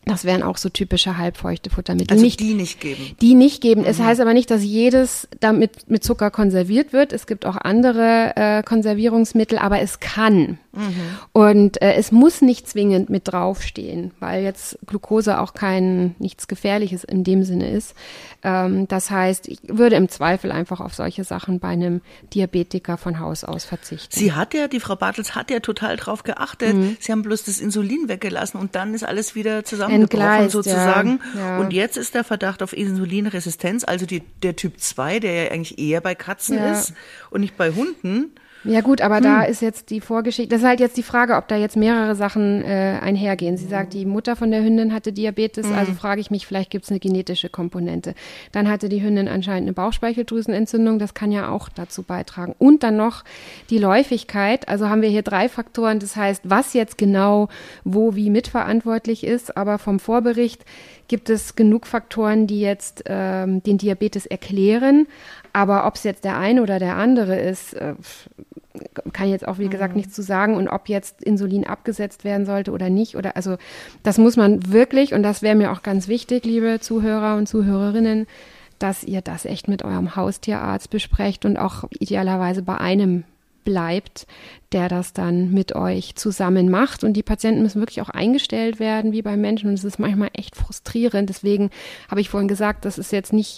Das wären auch so typische halbfeuchte Futtermittel. Also die nicht geben? Die nicht geben. Es heißt aber nicht, dass jedes damit mit Zucker konserviert wird. Es gibt auch andere Konservierungsmittel, aber es kann. Und es muss nicht zwingend mit draufstehen, weil jetzt Glucose auch nichts Gefährliches in dem Sinne ist. Das heißt, ich würde im Zweifel einfach auf solche Sachen bei einem Diabetiker von Haus aus verzichten. Die Frau Bartels hat ja total drauf geachtet. Sie haben bloß das Insulin weggelassen und dann ist alles wieder zusammengebrochen sozusagen. Ja. Und jetzt ist der Verdacht auf Insulinresistenz, also der Typ 2, der ja eigentlich eher bei Katzen ist und nicht bei Hunden. Ja gut, aber da ist jetzt die Vorgeschichte, das ist halt jetzt die Frage, ob da jetzt mehrere Sachen einhergehen. Sie sagt, die Mutter von der Hündin hatte Diabetes, also frage ich mich, vielleicht gibt es eine genetische Komponente. Dann hatte die Hündin anscheinend eine Bauchspeicheldrüsenentzündung, das kann ja auch dazu beitragen. Und dann noch die Läufigkeit, also haben wir hier 3 Faktoren, das heißt, was jetzt genau wo wie mitverantwortlich ist, aber vom Vorbericht gibt es genug Faktoren, die jetzt den Diabetes erklären. Aber ob es jetzt der eine oder der andere ist, kann ich jetzt auch, wie gesagt, nichts zu sagen. Und ob jetzt Insulin abgesetzt werden sollte oder nicht. Also das muss man wirklich, und das wäre mir auch ganz wichtig, liebe Zuhörer und Zuhörerinnen, dass ihr das echt mit eurem Haustierarzt besprecht und auch idealerweise bei einem bleibt, der das dann mit euch zusammen macht. Und die Patienten müssen wirklich auch eingestellt werden, wie beim Menschen. Und es ist manchmal echt frustrierend. Deswegen habe ich vorhin gesagt, das ist jetzt nicht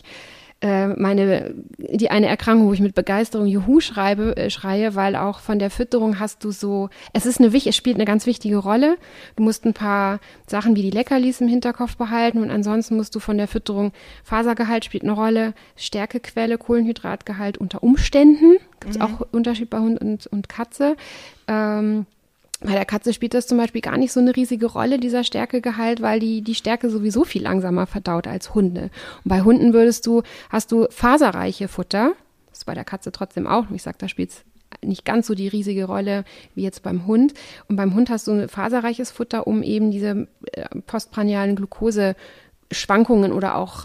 die eine Erkrankung, wo ich mit Begeisterung Juhu schreie, weil auch von der Fütterung hast du so, es spielt eine ganz wichtige Rolle. Du musst ein paar Sachen wie die Leckerlis im Hinterkopf behalten und ansonsten musst du von der Fütterung, Fasergehalt spielt eine Rolle, Stärkequelle, Kohlenhydratgehalt unter Umständen, gibt es auch Unterschied bei Hund und Katze. Bei der Katze spielt das zum Beispiel gar nicht so eine riesige Rolle, dieser Stärkegehalt, weil die Stärke sowieso viel langsamer verdaut als Hunde. Und bei Hunden hast du faserreiche Futter, das ist bei der Katze trotzdem auch, ich sage, da spielt es nicht ganz so die riesige Rolle wie jetzt beim Hund. Und beim Hund hast du ein faserreiches Futter, um eben diese postprandialen Glucose-Schwankungen oder auch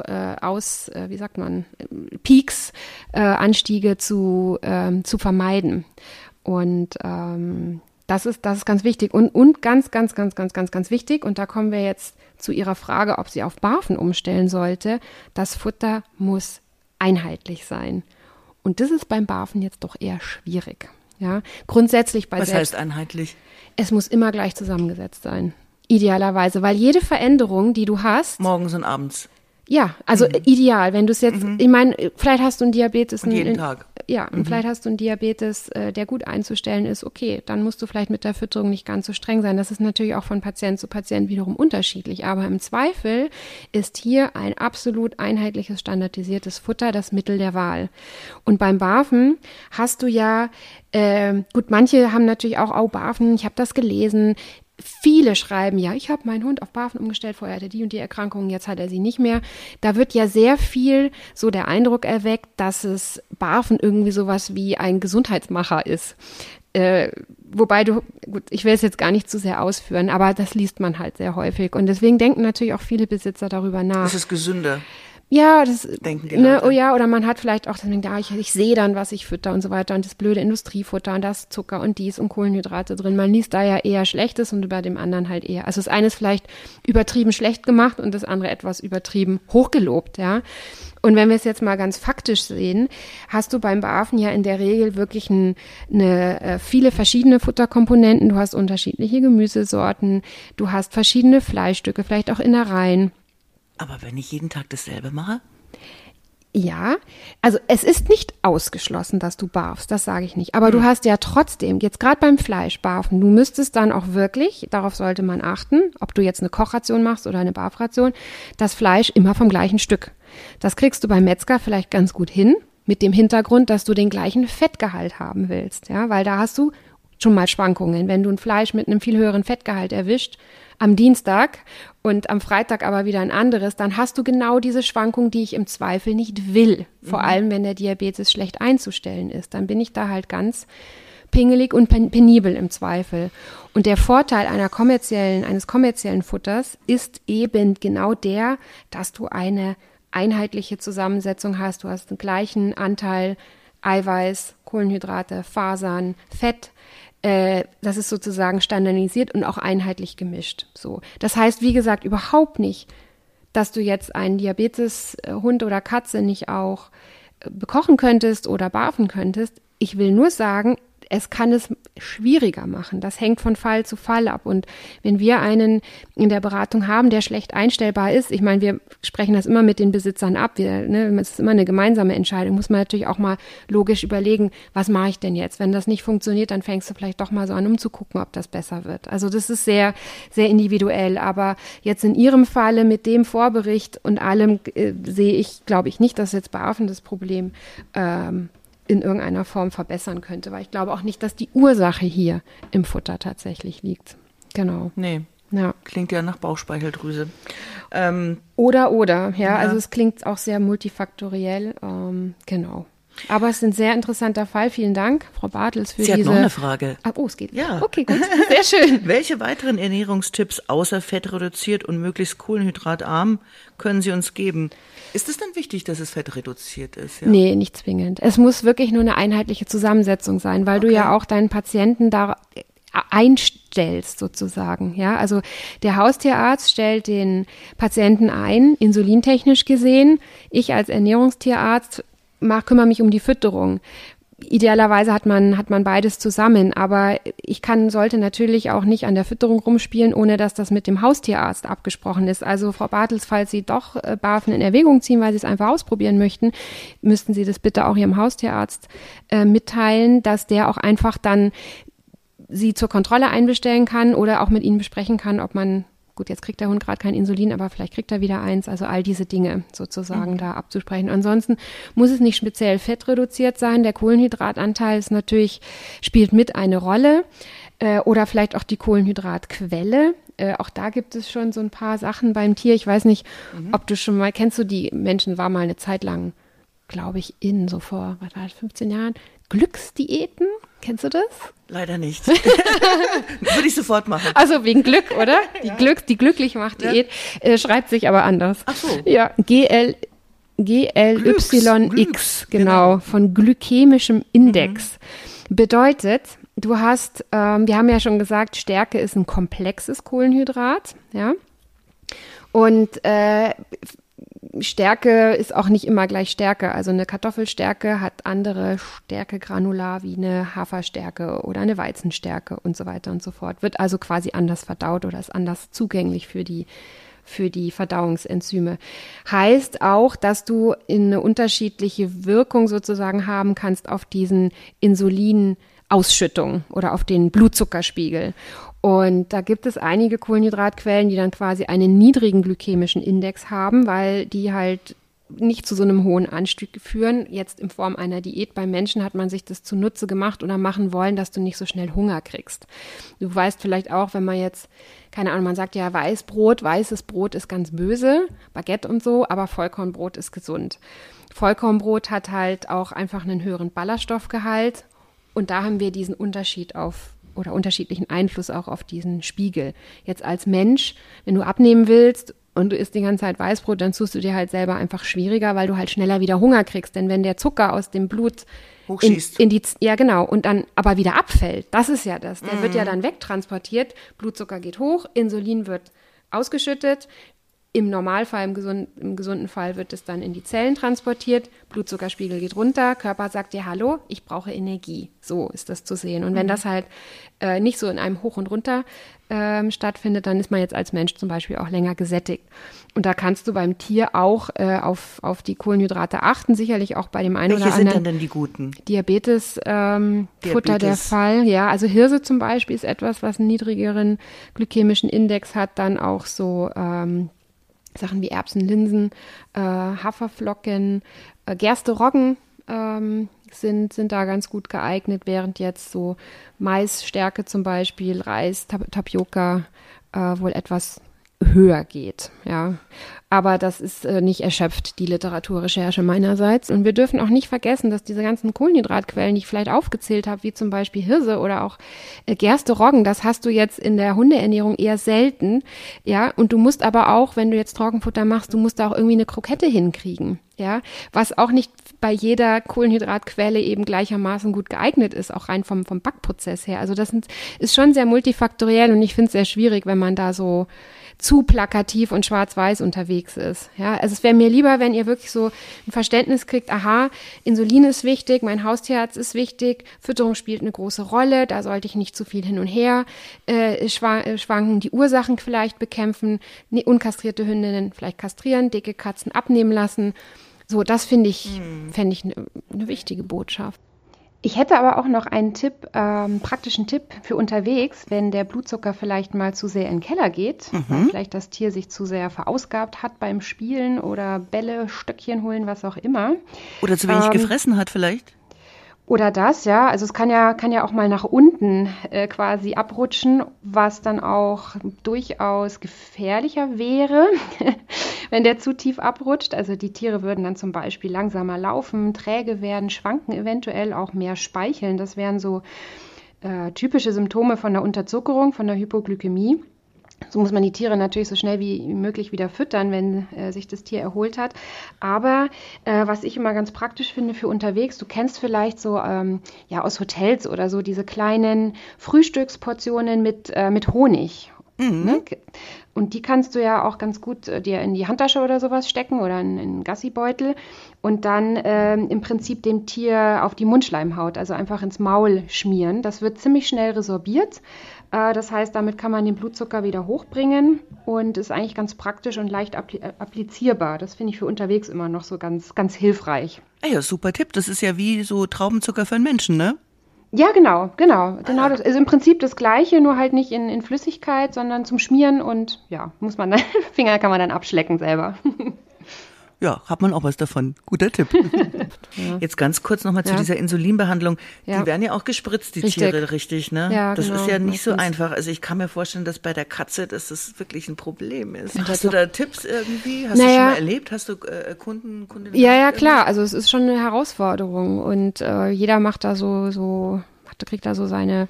Peaks, Anstiege zu vermeiden. Und das ist ganz wichtig und ganz, ganz, ganz, ganz, ganz, ganz wichtig. Und da kommen wir jetzt zu Ihrer Frage, ob sie auf Barfen umstellen sollte. Das Futter muss einheitlich sein. Und das ist beim Barfen jetzt doch eher schwierig. Ja, grundsätzlich Was heißt einheitlich? Es muss immer gleich zusammengesetzt sein. Idealerweise, weil jede Veränderung, die du hast. Morgens und abends. Ja, also ideal, wenn du es jetzt, ich meine, vielleicht hast du einen Diabetes. Und jeden Tag. Ja, und vielleicht hast du einen Diabetes, der gut einzustellen ist, okay, dann musst du vielleicht mit der Fütterung nicht ganz so streng sein. Das ist natürlich auch von Patient zu Patient wiederum unterschiedlich. Aber im Zweifel ist hier ein absolut einheitliches, standardisiertes Futter das Mittel der Wahl. Und beim Barfen hast du ja, manche haben natürlich auch Barfen, ich habe das gelesen. Viele schreiben, ja, ich habe meinen Hund auf Barfen umgestellt, vorher hatte die und die Erkrankung, jetzt hat er sie nicht mehr. Da wird ja sehr viel so der Eindruck erweckt, dass es Barfen irgendwie sowas wie ein Gesundheitsmacher ist. Wobei ich will es jetzt gar nicht zu sehr ausführen, aber das liest man halt sehr häufig. Und deswegen denken natürlich auch viele Besitzer darüber nach. Das ist gesünder. Ja, das denken die Leute. Oh ja, oder man hat vielleicht auch dann denkt, ich sehe dann, was ich fütter und so weiter und das blöde Industriefutter und das Zucker und dies und Kohlenhydrate drin. Man liest da ja eher Schlechtes und bei dem anderen halt eher. Also das eine ist vielleicht übertrieben schlecht gemacht und das andere etwas übertrieben hochgelobt, ja. Und wenn wir es jetzt mal ganz faktisch sehen, hast du beim Barfen ja in der Regel wirklich viele verschiedene Futterkomponenten. Du hast unterschiedliche Gemüsesorten, du hast verschiedene Fleischstücke, vielleicht auch Innereien. Aber wenn ich jeden Tag dasselbe mache? Ja, also es ist nicht ausgeschlossen, dass du barfst, das sage ich nicht. Aber du hast ja trotzdem, jetzt gerade beim Fleisch barfen, du müsstest dann auch wirklich, darauf sollte man achten, ob du jetzt eine Kochration machst oder eine Barfration, das Fleisch immer vom gleichen Stück. Das kriegst du beim Metzger vielleicht ganz gut hin, mit dem Hintergrund, dass du den gleichen Fettgehalt haben willst, ja, weil da hast du schon mal Schwankungen. Wenn du ein Fleisch mit einem viel höheren Fettgehalt erwischt, am Dienstag und am Freitag aber wieder ein anderes, dann hast du genau diese Schwankung, die ich im Zweifel nicht will. Vor allem, wenn der Diabetes schlecht einzustellen ist. Dann bin ich da halt ganz pingelig und penibel im Zweifel. Und der Vorteil eines kommerziellen Futters ist eben genau der, dass du eine einheitliche Zusammensetzung hast. Du hast den gleichen Anteil Eiweiß, Kohlenhydrate, Fasern, Fett. Das ist sozusagen standardisiert und auch einheitlich gemischt. So. Das heißt, wie gesagt, überhaupt nicht, dass du jetzt einen Diabetes-Hund oder Katze nicht auch bekochen könntest oder barfen könntest. Ich will nur sagen, es kann es schwieriger machen. Das hängt von Fall zu Fall ab. Und wenn wir einen in der Beratung haben, der schlecht einstellbar ist, ich meine, wir sprechen das immer mit den Besitzern ab. Es ist immer eine gemeinsame Entscheidung. Muss man natürlich auch mal logisch überlegen, was mache ich denn jetzt? Wenn das nicht funktioniert, dann fängst du vielleicht doch mal so an, um zu gucken, ob das besser wird. Also das ist sehr, sehr individuell. Aber jetzt in Ihrem Falle mit dem Vorbericht und allem sehe ich, glaube ich, nicht, dass jetzt Barfen das Problem in irgendeiner Form verbessern könnte, weil ich glaube auch nicht, dass die Ursache hier im Futter tatsächlich liegt. Genau. Nee. Ja. Klingt ja nach Bauchspeicheldrüse. Ja. Also es klingt auch sehr multifaktoriell. Genau. Aber es ist ein sehr interessanter Fall. Vielen Dank, Frau Bartels, für Sie diese... hat noch eine Frage. Es geht. Ja. Okay, gut. Sehr schön. Welche weiteren Ernährungstipps außer fettreduziert und möglichst kohlenhydratarm können Sie uns geben? Ist es denn wichtig, dass es fettreduziert ist? Ja? Nee, nicht zwingend. Es muss wirklich nur eine einheitliche Zusammensetzung sein, weil du ja auch deinen Patienten da einstellst sozusagen. Ja, also der Haustierarzt stellt den Patienten ein, insulintechnisch gesehen. Ich als Ernährungstierarzt kümmere mich um die Fütterung. Idealerweise hat man beides zusammen, aber ich sollte natürlich auch nicht an der Fütterung rumspielen, ohne dass das mit dem Haustierarzt abgesprochen ist. Also Frau Bartels, falls Sie doch Barfen in Erwägung ziehen, weil Sie es einfach ausprobieren möchten, müssten Sie das bitte auch Ihrem Haustierarzt mitteilen, dass der auch einfach dann Sie zur Kontrolle einbestellen kann oder auch mit Ihnen besprechen kann, ob man gut, jetzt kriegt der Hund gerade kein Insulin, aber vielleicht kriegt er wieder eins. Also all diese Dinge sozusagen da abzusprechen. Ansonsten muss es nicht speziell fettreduziert sein. Der Kohlenhydratanteil ist natürlich, spielt mit eine Rolle. Oder vielleicht auch die Kohlenhydratquelle. Auch da gibt es schon so ein paar Sachen beim Tier. Ich weiß nicht, ob du schon mal, kennst du die Menschen, war mal eine Zeit lang, glaube ich, so vor, 15 Jahren, Glücksdiäten? Kennst du das? Leider nicht. Würde ich sofort machen. Also wegen Glück, oder? Die Glücklich-Macht-Diät schreibt sich aber anders. Ach so. Ja, GLYX, genau, von glykämischem Index. Bedeutet, du hast, wir haben ja schon gesagt, Stärke ist ein komplexes Kohlenhydrat, ja. Und Stärke ist auch nicht immer gleich Stärke. Also eine Kartoffelstärke hat andere Stärkegranular wie eine Haferstärke oder eine Weizenstärke und so weiter und so fort. Wird also quasi anders verdaut oder ist anders zugänglich für die Verdauungsenzyme. Heißt auch, dass du eine unterschiedliche Wirkung sozusagen haben kannst auf diesen Insulinausschüttung oder auf den Blutzuckerspiegel. Und da gibt es einige Kohlenhydratquellen, die dann quasi einen niedrigen glykämischen Index haben, weil die halt nicht zu so einem hohen Anstieg führen. Jetzt in Form einer Diät beim Menschen hat man sich das zunutze gemacht oder machen wollen, dass du nicht so schnell Hunger kriegst. Du weißt vielleicht auch, wenn man jetzt, keine Ahnung, man sagt ja weißes Brot ist ganz böse, Baguette und so, aber Vollkornbrot ist gesund. Vollkornbrot hat halt auch einfach einen höheren Ballaststoffgehalt und da haben wir diesen Unterschied oder unterschiedlichen Einfluss auch auf diesen Spiegel. Jetzt als Mensch, wenn du abnehmen willst und du isst die ganze Zeit Weißbrot, dann tust du dir halt selber einfach schwieriger, weil du halt schneller wieder Hunger kriegst. Denn wenn der Zucker aus dem Blut hochschießt. Ja, genau, und dann aber wieder abfällt, das ist ja das. Der wird ja dann wegtransportiert, Blutzucker geht hoch, Insulin wird ausgeschüttet. Im Normalfall, im gesunden Fall wird es dann in die Zellen transportiert, Blutzuckerspiegel geht runter, Körper sagt dir, hallo, ich brauche Energie. So ist das zu sehen. Und wenn das halt nicht so in einem Hoch und Runter stattfindet, dann ist man jetzt als Mensch zum Beispiel auch länger gesättigt. Und da kannst du beim Tier auch auf die Kohlenhydrate achten, sicherlich auch bei dem einen oder anderen. Welche sind denn die guten? Futter der Fall. Ja, also Hirse zum Beispiel ist etwas, was einen niedrigeren glykämischen Index hat, dann auch so Sachen wie Erbsen, Linsen, Haferflocken, Gerste, Roggen sind da ganz gut geeignet, während jetzt so Maisstärke zum Beispiel, Reis, Tapioca wohl etwas höher geht, ja. Aber das ist nicht erschöpft, die Literaturrecherche meinerseits. Und wir dürfen auch nicht vergessen, dass diese ganzen Kohlenhydratquellen, die ich vielleicht aufgezählt habe, wie zum Beispiel Hirse oder auch Gerste, Roggen, das hast du jetzt in der Hundeernährung eher selten, ja. Und du musst aber auch, wenn du jetzt Trockenfutter machst, du musst da auch irgendwie eine Krokette hinkriegen, ja. Was auch nicht bei jeder Kohlenhydratquelle eben gleichermaßen gut geeignet ist, auch rein vom Backprozess her. Also das ist schon sehr multifaktoriell und ich finde es sehr schwierig, wenn man da so zu plakativ und schwarz-weiß unterwegs ist. Ja, also es wäre mir lieber, wenn ihr wirklich so ein Verständnis kriegt, aha, Insulin ist wichtig, mein Haustierarzt ist wichtig, Fütterung spielt eine große Rolle, da sollte ich nicht zu viel hin und her schwanken, die Ursachen vielleicht bekämpfen, unkastrierte Hündinnen vielleicht kastrieren, dicke Katzen abnehmen lassen. So, das fände ich eine wichtige Botschaft. Ich hätte aber auch noch einen praktischen Tipp für unterwegs, wenn der Blutzucker vielleicht mal zu sehr in den Keller geht, weil vielleicht das Tier sich zu sehr verausgabt hat beim Spielen oder Bälle, Stöckchen holen, was auch immer. Oder zu wenig gefressen hat vielleicht. Oder das, ja. Also es kann ja auch mal nach unten quasi abrutschen, was dann auch durchaus gefährlicher wäre, wenn der zu tief abrutscht. Also die Tiere würden dann zum Beispiel langsamer laufen, träge werden, schwanken, eventuell auch mehr speicheln. Das wären so typische Symptome von der Unterzuckerung, von der Hypoglykämie. So muss man die Tiere natürlich so schnell wie möglich wieder füttern, wenn sich das Tier erholt hat. Aber was ich immer ganz praktisch finde für unterwegs, du kennst vielleicht so aus Hotels oder so diese kleinen Frühstücksportionen mit Honig. Mhm. Ne? Und die kannst du ja auch ganz gut dir in die Handtasche oder sowas stecken oder in einen Gassibeutel und dann im Prinzip dem Tier auf die Mundschleimhaut, also einfach ins Maul schmieren. Das wird ziemlich schnell resorbiert. Das heißt, damit kann man den Blutzucker wieder hochbringen und ist eigentlich ganz praktisch und leicht applizierbar. Das finde ich für unterwegs immer noch so ganz, ganz hilfreich. Ja, super Tipp. Das ist ja wie so Traubenzucker für einen Menschen, ne? Ja, genau. Das ist im Prinzip das Gleiche, nur halt nicht in Flüssigkeit, sondern zum Schmieren und ja, Finger kann man dann abschlecken selber. Ja, hat man auch was davon. Guter Tipp. Ja. Jetzt ganz kurz nochmal zu dieser Insulinbehandlung. Die werden ja auch gespritzt, die Tiere, richtig, ne? Ja, das genau. ist ja nicht so einfach. Also ich kann mir vorstellen, dass bei der Katze, dass das wirklich ein Problem ist. Hast du da Tipps irgendwie? Hast du schon mal erlebt? Hast du Kundinnen? Ja, klar. Also es ist schon eine Herausforderung und jeder macht da kriegt da so seine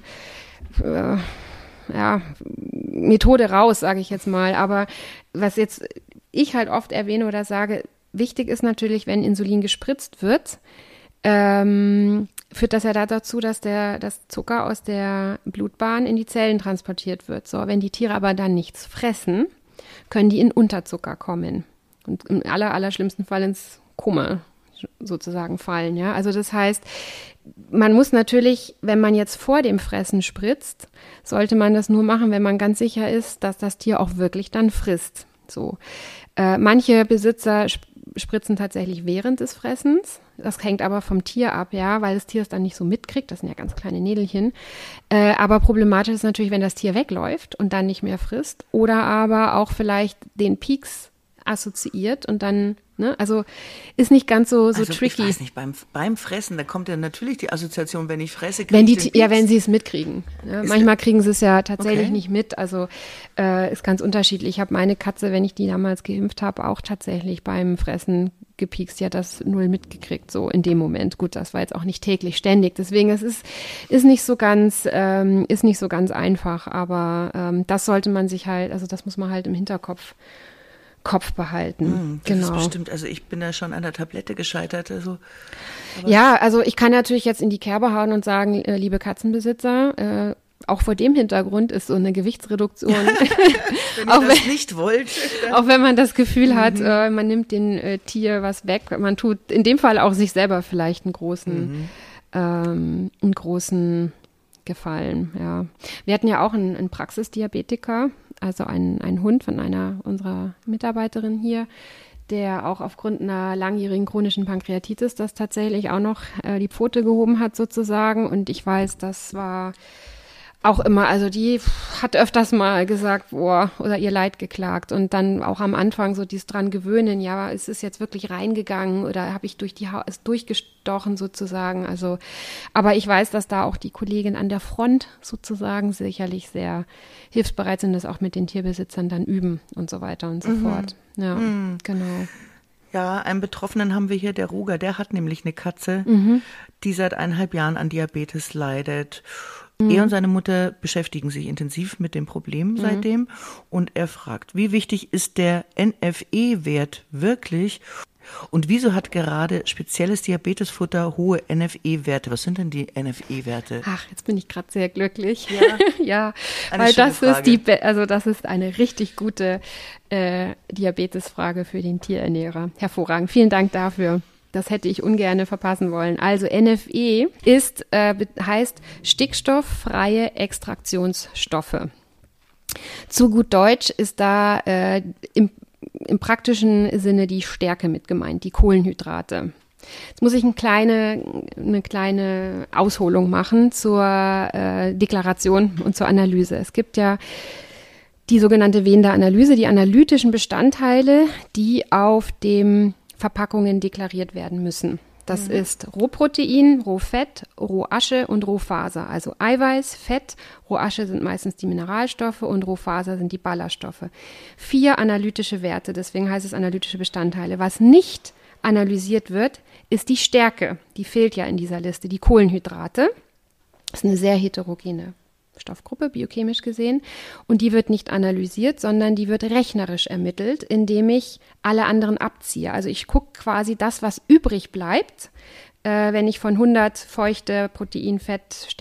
Methode raus, sage ich jetzt mal. Aber was jetzt ich halt oft erwähne oder sage, wichtig ist natürlich, wenn Insulin gespritzt wird, führt das ja dazu, dass das Zucker aus der Blutbahn in die Zellen transportiert wird. So, wenn die Tiere aber dann nichts fressen, können die in Unterzucker kommen und im allerschlimmsten Fall ins Koma sozusagen fallen. Ja, also das heißt, man muss natürlich, wenn man jetzt vor dem Fressen spritzt, sollte man das nur machen, wenn man ganz sicher ist, dass das Tier auch wirklich dann frisst. So. Manche Besitzer spritzen tatsächlich während des Fressens. Das hängt aber vom Tier ab, ja, weil das Tier es dann nicht so mitkriegt. Das sind ja ganz kleine Nädelchen. Aber problematisch ist natürlich, wenn das Tier wegläuft und dann nicht mehr frisst oder aber auch vielleicht den Pieks assoziiert und dann, ne, also ist nicht ganz so tricky. Ich weiß nicht, beim Fressen, da kommt ja natürlich die Assoziation, wenn ich fresse, wenn sie es mitkriegen. Ja, manchmal kriegen sie es ja tatsächlich nicht mit, also ist ganz unterschiedlich. Ich habe meine Katze, wenn ich die damals geimpft habe, auch tatsächlich beim Fressen gepiekst, die hat das null mitgekriegt, so in dem Moment. Gut, das war jetzt auch nicht täglich, ständig, deswegen es ist nicht so ganz einfach, aber das sollte man sich halt, also das muss man halt im Hinterkopf behalten. Das ist bestimmt, also ich bin da schon an der Tablette gescheitert. Also ich kann natürlich jetzt in die Kerbe hauen und sagen, liebe Katzenbesitzer, auch vor dem Hintergrund ist so eine Gewichtsreduktion. Wenn ihr das nicht wollt. Auch wenn man das Gefühl hat, man nimmt dem Tier was weg, man tut in dem Fall auch sich selber vielleicht einen großen Gefallen. Ja. Wir hatten ja auch einen Praxisdiabetiker, also einen Hund von einer unserer Mitarbeiterinnen hier, der auch aufgrund einer langjährigen chronischen Pankreatitis das tatsächlich auch noch die Pfote gehoben hat sozusagen. Und ich weiß, das war auch immer, also die hat öfters mal gesagt, boah, oder ihr Leid geklagt und dann auch am Anfang so dieses dran gewöhnen, ja, ist es jetzt wirklich reingegangen oder habe ich ist durchgestochen sozusagen, also, aber ich weiß, dass da auch die Kolleginnen an der Front sozusagen sicherlich sehr hilfsbereit sind, das auch mit den Tierbesitzern dann üben und so weiter und so fort. Ja, genau. Ja, einen Betroffenen haben wir hier, der Ruger, der hat nämlich eine Katze, die seit 1,5 Jahren an Diabetes leidet. Er und seine Mutter beschäftigen sich intensiv mit dem Problem seitdem und er fragt, wie wichtig ist der NFE-Wert wirklich und wieso hat gerade spezielles Diabetesfutter hohe NFE-Werte? Was sind denn die NFE-Werte? Ach, jetzt bin ich gerade sehr glücklich. Ja, ja, eine weil schöne das Frage. das ist eine richtig gute Diabetesfrage für den Tierernährer. Hervorragend. Vielen Dank dafür. Das hätte ich ungern verpassen wollen. Also NFE heißt stickstofffreie Extraktionsstoffe. Zu gut Deutsch ist da im praktischen Sinne die Stärke mit gemeint, die Kohlenhydrate. Jetzt muss ich eine kleine Ausholung machen zur Deklaration und zur Analyse. Es gibt ja die sogenannte Wenda-Analyse, die analytischen Bestandteile, die auf dem Verpackungen deklariert werden müssen. Das ist Rohprotein, Rohfett, Rohasche und Rohfaser. Also Eiweiß, Fett, Rohasche sind meistens die Mineralstoffe und Rohfaser sind die Ballaststoffe. 4 analytische Werte, deswegen heißt es analytische Bestandteile. Was nicht analysiert wird, ist die Stärke. Die fehlt ja in dieser Liste. Die Kohlenhydrate. Das ist eine sehr heterogene Stoffgruppe, biochemisch gesehen. Und die wird nicht analysiert, sondern die wird rechnerisch ermittelt, indem ich alle anderen abziehe. Also ich gucke quasi das, was übrig bleibt, wenn ich von 100 feuchte Protein, Fett,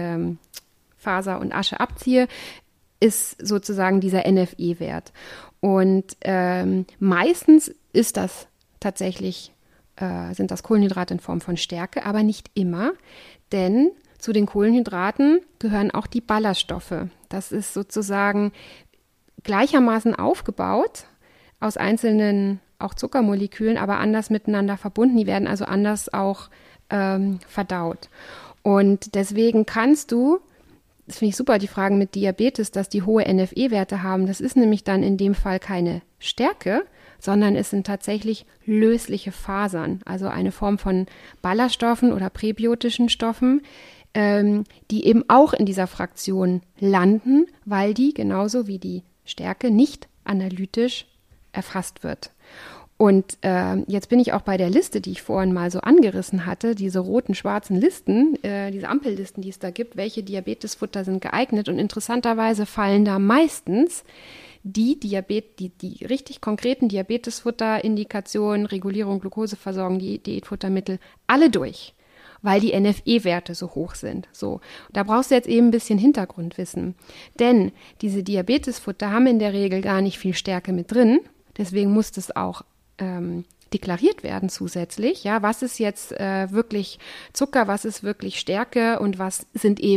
Faser und Asche abziehe, ist sozusagen dieser NFE-Wert. Und meistens ist das tatsächlich, sind das Kohlenhydrate in Form von Stärke, aber nicht immer, denn zu den Kohlenhydraten gehören auch die Ballaststoffe. Das ist sozusagen gleichermaßen aufgebaut aus einzelnen auch Zuckermolekülen, aber anders miteinander verbunden. Die werden also anders auch verdaut. Und deswegen kannst du, das finde ich super, die Fragen mit Diabetes, dass die hohe NFE-Werte haben. Das ist nämlich dann in dem Fall keine Stärke, sondern es sind tatsächlich lösliche Fasern, also eine Form von Ballaststoffen oder präbiotischen Stoffen, die eben auch in dieser Fraktion landen, weil die genauso wie die Stärke nicht analytisch erfasst wird. Und jetzt bin ich auch bei der Liste, die ich vorhin mal so angerissen hatte, diese roten, schwarzen Listen, diese Ampellisten, die es da gibt, welche Diabetesfutter sind geeignet. Und interessanterweise fallen da meistens die richtig konkreten Diabetesfutter-Indikationen, Regulierung, Glukoseversorgung, die Diätfuttermittel, alle durch, weil die NFE-Werte so hoch sind. So, da brauchst du jetzt eben ein bisschen Hintergrundwissen. Denn diese Diabetesfutter haben in der Regel gar nicht viel Stärke mit drin. Deswegen muss das auch deklariert werden zusätzlich. Ja, was ist jetzt wirklich Zucker, was ist wirklich Stärke und was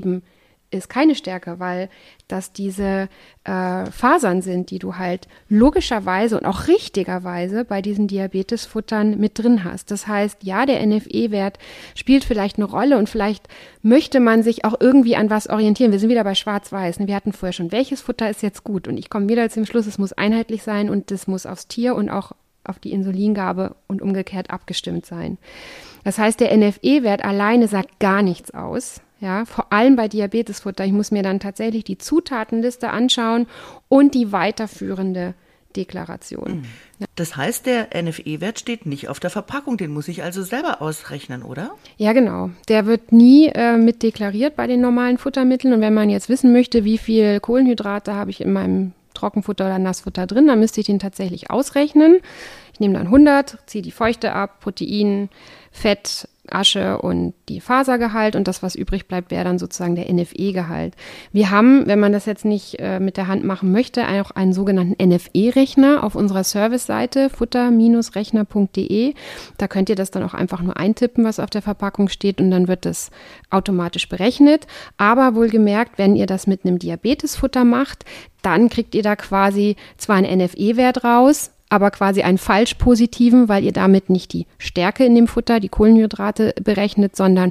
ist keine Stärke, weil das diese Fasern sind, die du halt logischerweise und auch richtigerweise bei diesen Diabetesfuttern mit drin hast. Das heißt, ja, der NFE-Wert spielt vielleicht eine Rolle und vielleicht möchte man sich auch irgendwie an was orientieren. Wir sind wieder bei Schwarz-Weiß. Wir hatten vorher schon, welches Futter ist jetzt gut? Und ich komme wieder zum Schluss, es muss einheitlich sein und es muss aufs Tier und auch auf die Insulingabe und umgekehrt abgestimmt sein. Das heißt, der NFE-Wert alleine sagt gar nichts aus. Ja, vor allem bei Diabetesfutter. Ich muss mir dann tatsächlich die Zutatenliste anschauen und die weiterführende Deklaration. Ja. Das heißt, der NFE-Wert steht nicht auf der Verpackung, den muss ich also selber ausrechnen, oder? Ja, genau. Der wird nie mit deklariert bei den normalen Futtermitteln. Und wenn man jetzt wissen möchte, wie viel Kohlenhydrate habe ich in meinem Trockenfutter oder Nassfutter drin, dann müsste ich den tatsächlich ausrechnen. Ich nehme dann 100, ziehe die Feuchte ab, Protein, Fett, Asche und die Fasergehalt und das, was übrig bleibt, wäre dann sozusagen der NFE-Gehalt. Wir haben, wenn man das jetzt nicht mit der Hand machen möchte, auch einen sogenannten NFE-Rechner auf unserer Service-Seite futter-rechner.de. Da könnt ihr das dann auch einfach nur eintippen, was auf der Verpackung steht und dann wird das automatisch berechnet. Aber wohlgemerkt, wenn ihr das mit einem Diabetesfutter macht, dann kriegt ihr da quasi zwar einen NFE-Wert raus, aber quasi einen falsch positiven, weil ihr damit nicht die Stärke in dem Futter, die Kohlenhydrate berechnet, sondern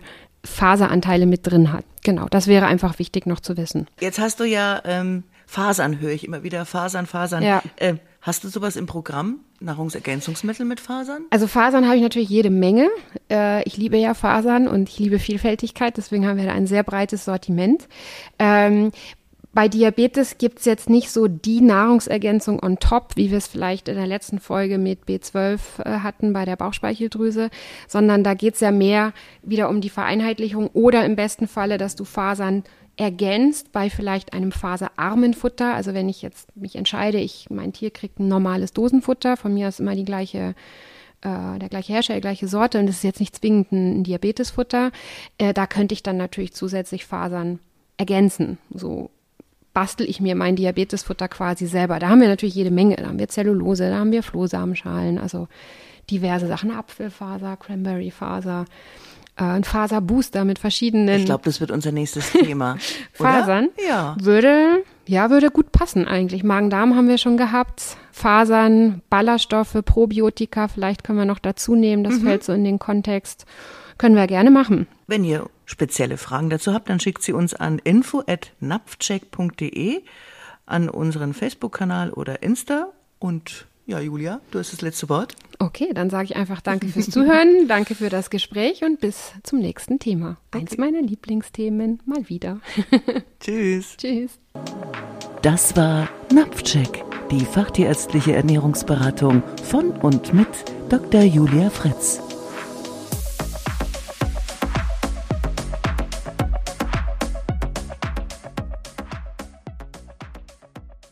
Faseranteile mit drin hat. Genau, das wäre einfach wichtig noch zu wissen. Jetzt hast du ja Fasern, höre ich immer wieder, Fasern. Ja. Hast du sowas im Programm, Nahrungsergänzungsmittel mit Fasern? Also Fasern habe ich natürlich jede Menge. Ich liebe ja Fasern und ich liebe Vielfältigkeit, deswegen haben wir da ein sehr breites Sortiment. Bei Diabetes gibt's jetzt nicht so die Nahrungsergänzung on top, wie wir es vielleicht in der letzten Folge mit B12 hatten bei der Bauchspeicheldrüse, sondern da geht's ja mehr wieder um die Vereinheitlichung oder im besten Falle, dass du Fasern ergänzt bei vielleicht einem faserarmen Futter. Also wenn ich jetzt mich entscheide, mein Tier kriegt ein normales Dosenfutter, von mir ist immer der gleiche Hersteller, die gleiche Sorte und das ist jetzt nicht zwingend ein Diabetesfutter, da könnte ich dann natürlich zusätzlich Fasern ergänzen. So bastel ich mir mein Diabetesfutter quasi selber. Da haben wir natürlich jede Menge. Da haben wir Zellulose, da haben wir Flohsamenschalen, also diverse Sachen, Apfelfaser, Cranberryfaser, ein Faserbooster mit verschiedenen. Ich glaube, das wird unser nächstes Thema. Fasern? Ja. Würde gut passen eigentlich. Magen-Darm haben wir schon gehabt. Fasern, Ballaststoffe, Probiotika, vielleicht können wir noch dazu nehmen. Das fällt so in den Kontext. Können wir gerne machen. Wenn ihr spezielle Fragen dazu habt, dann schickt sie uns an info@napfcheck.de, an unseren Facebook-Kanal oder Insta. Und ja, Julia, du hast das letzte Wort. Okay, dann sage ich einfach danke fürs Zuhören, danke für das Gespräch und bis zum nächsten Thema. Okay. Eins meiner Lieblingsthemen, mal wieder. Tschüss. Tschüss. Das war Napfcheck, die fachtierärztliche Ernährungsberatung von und mit Dr. Julia Fritz.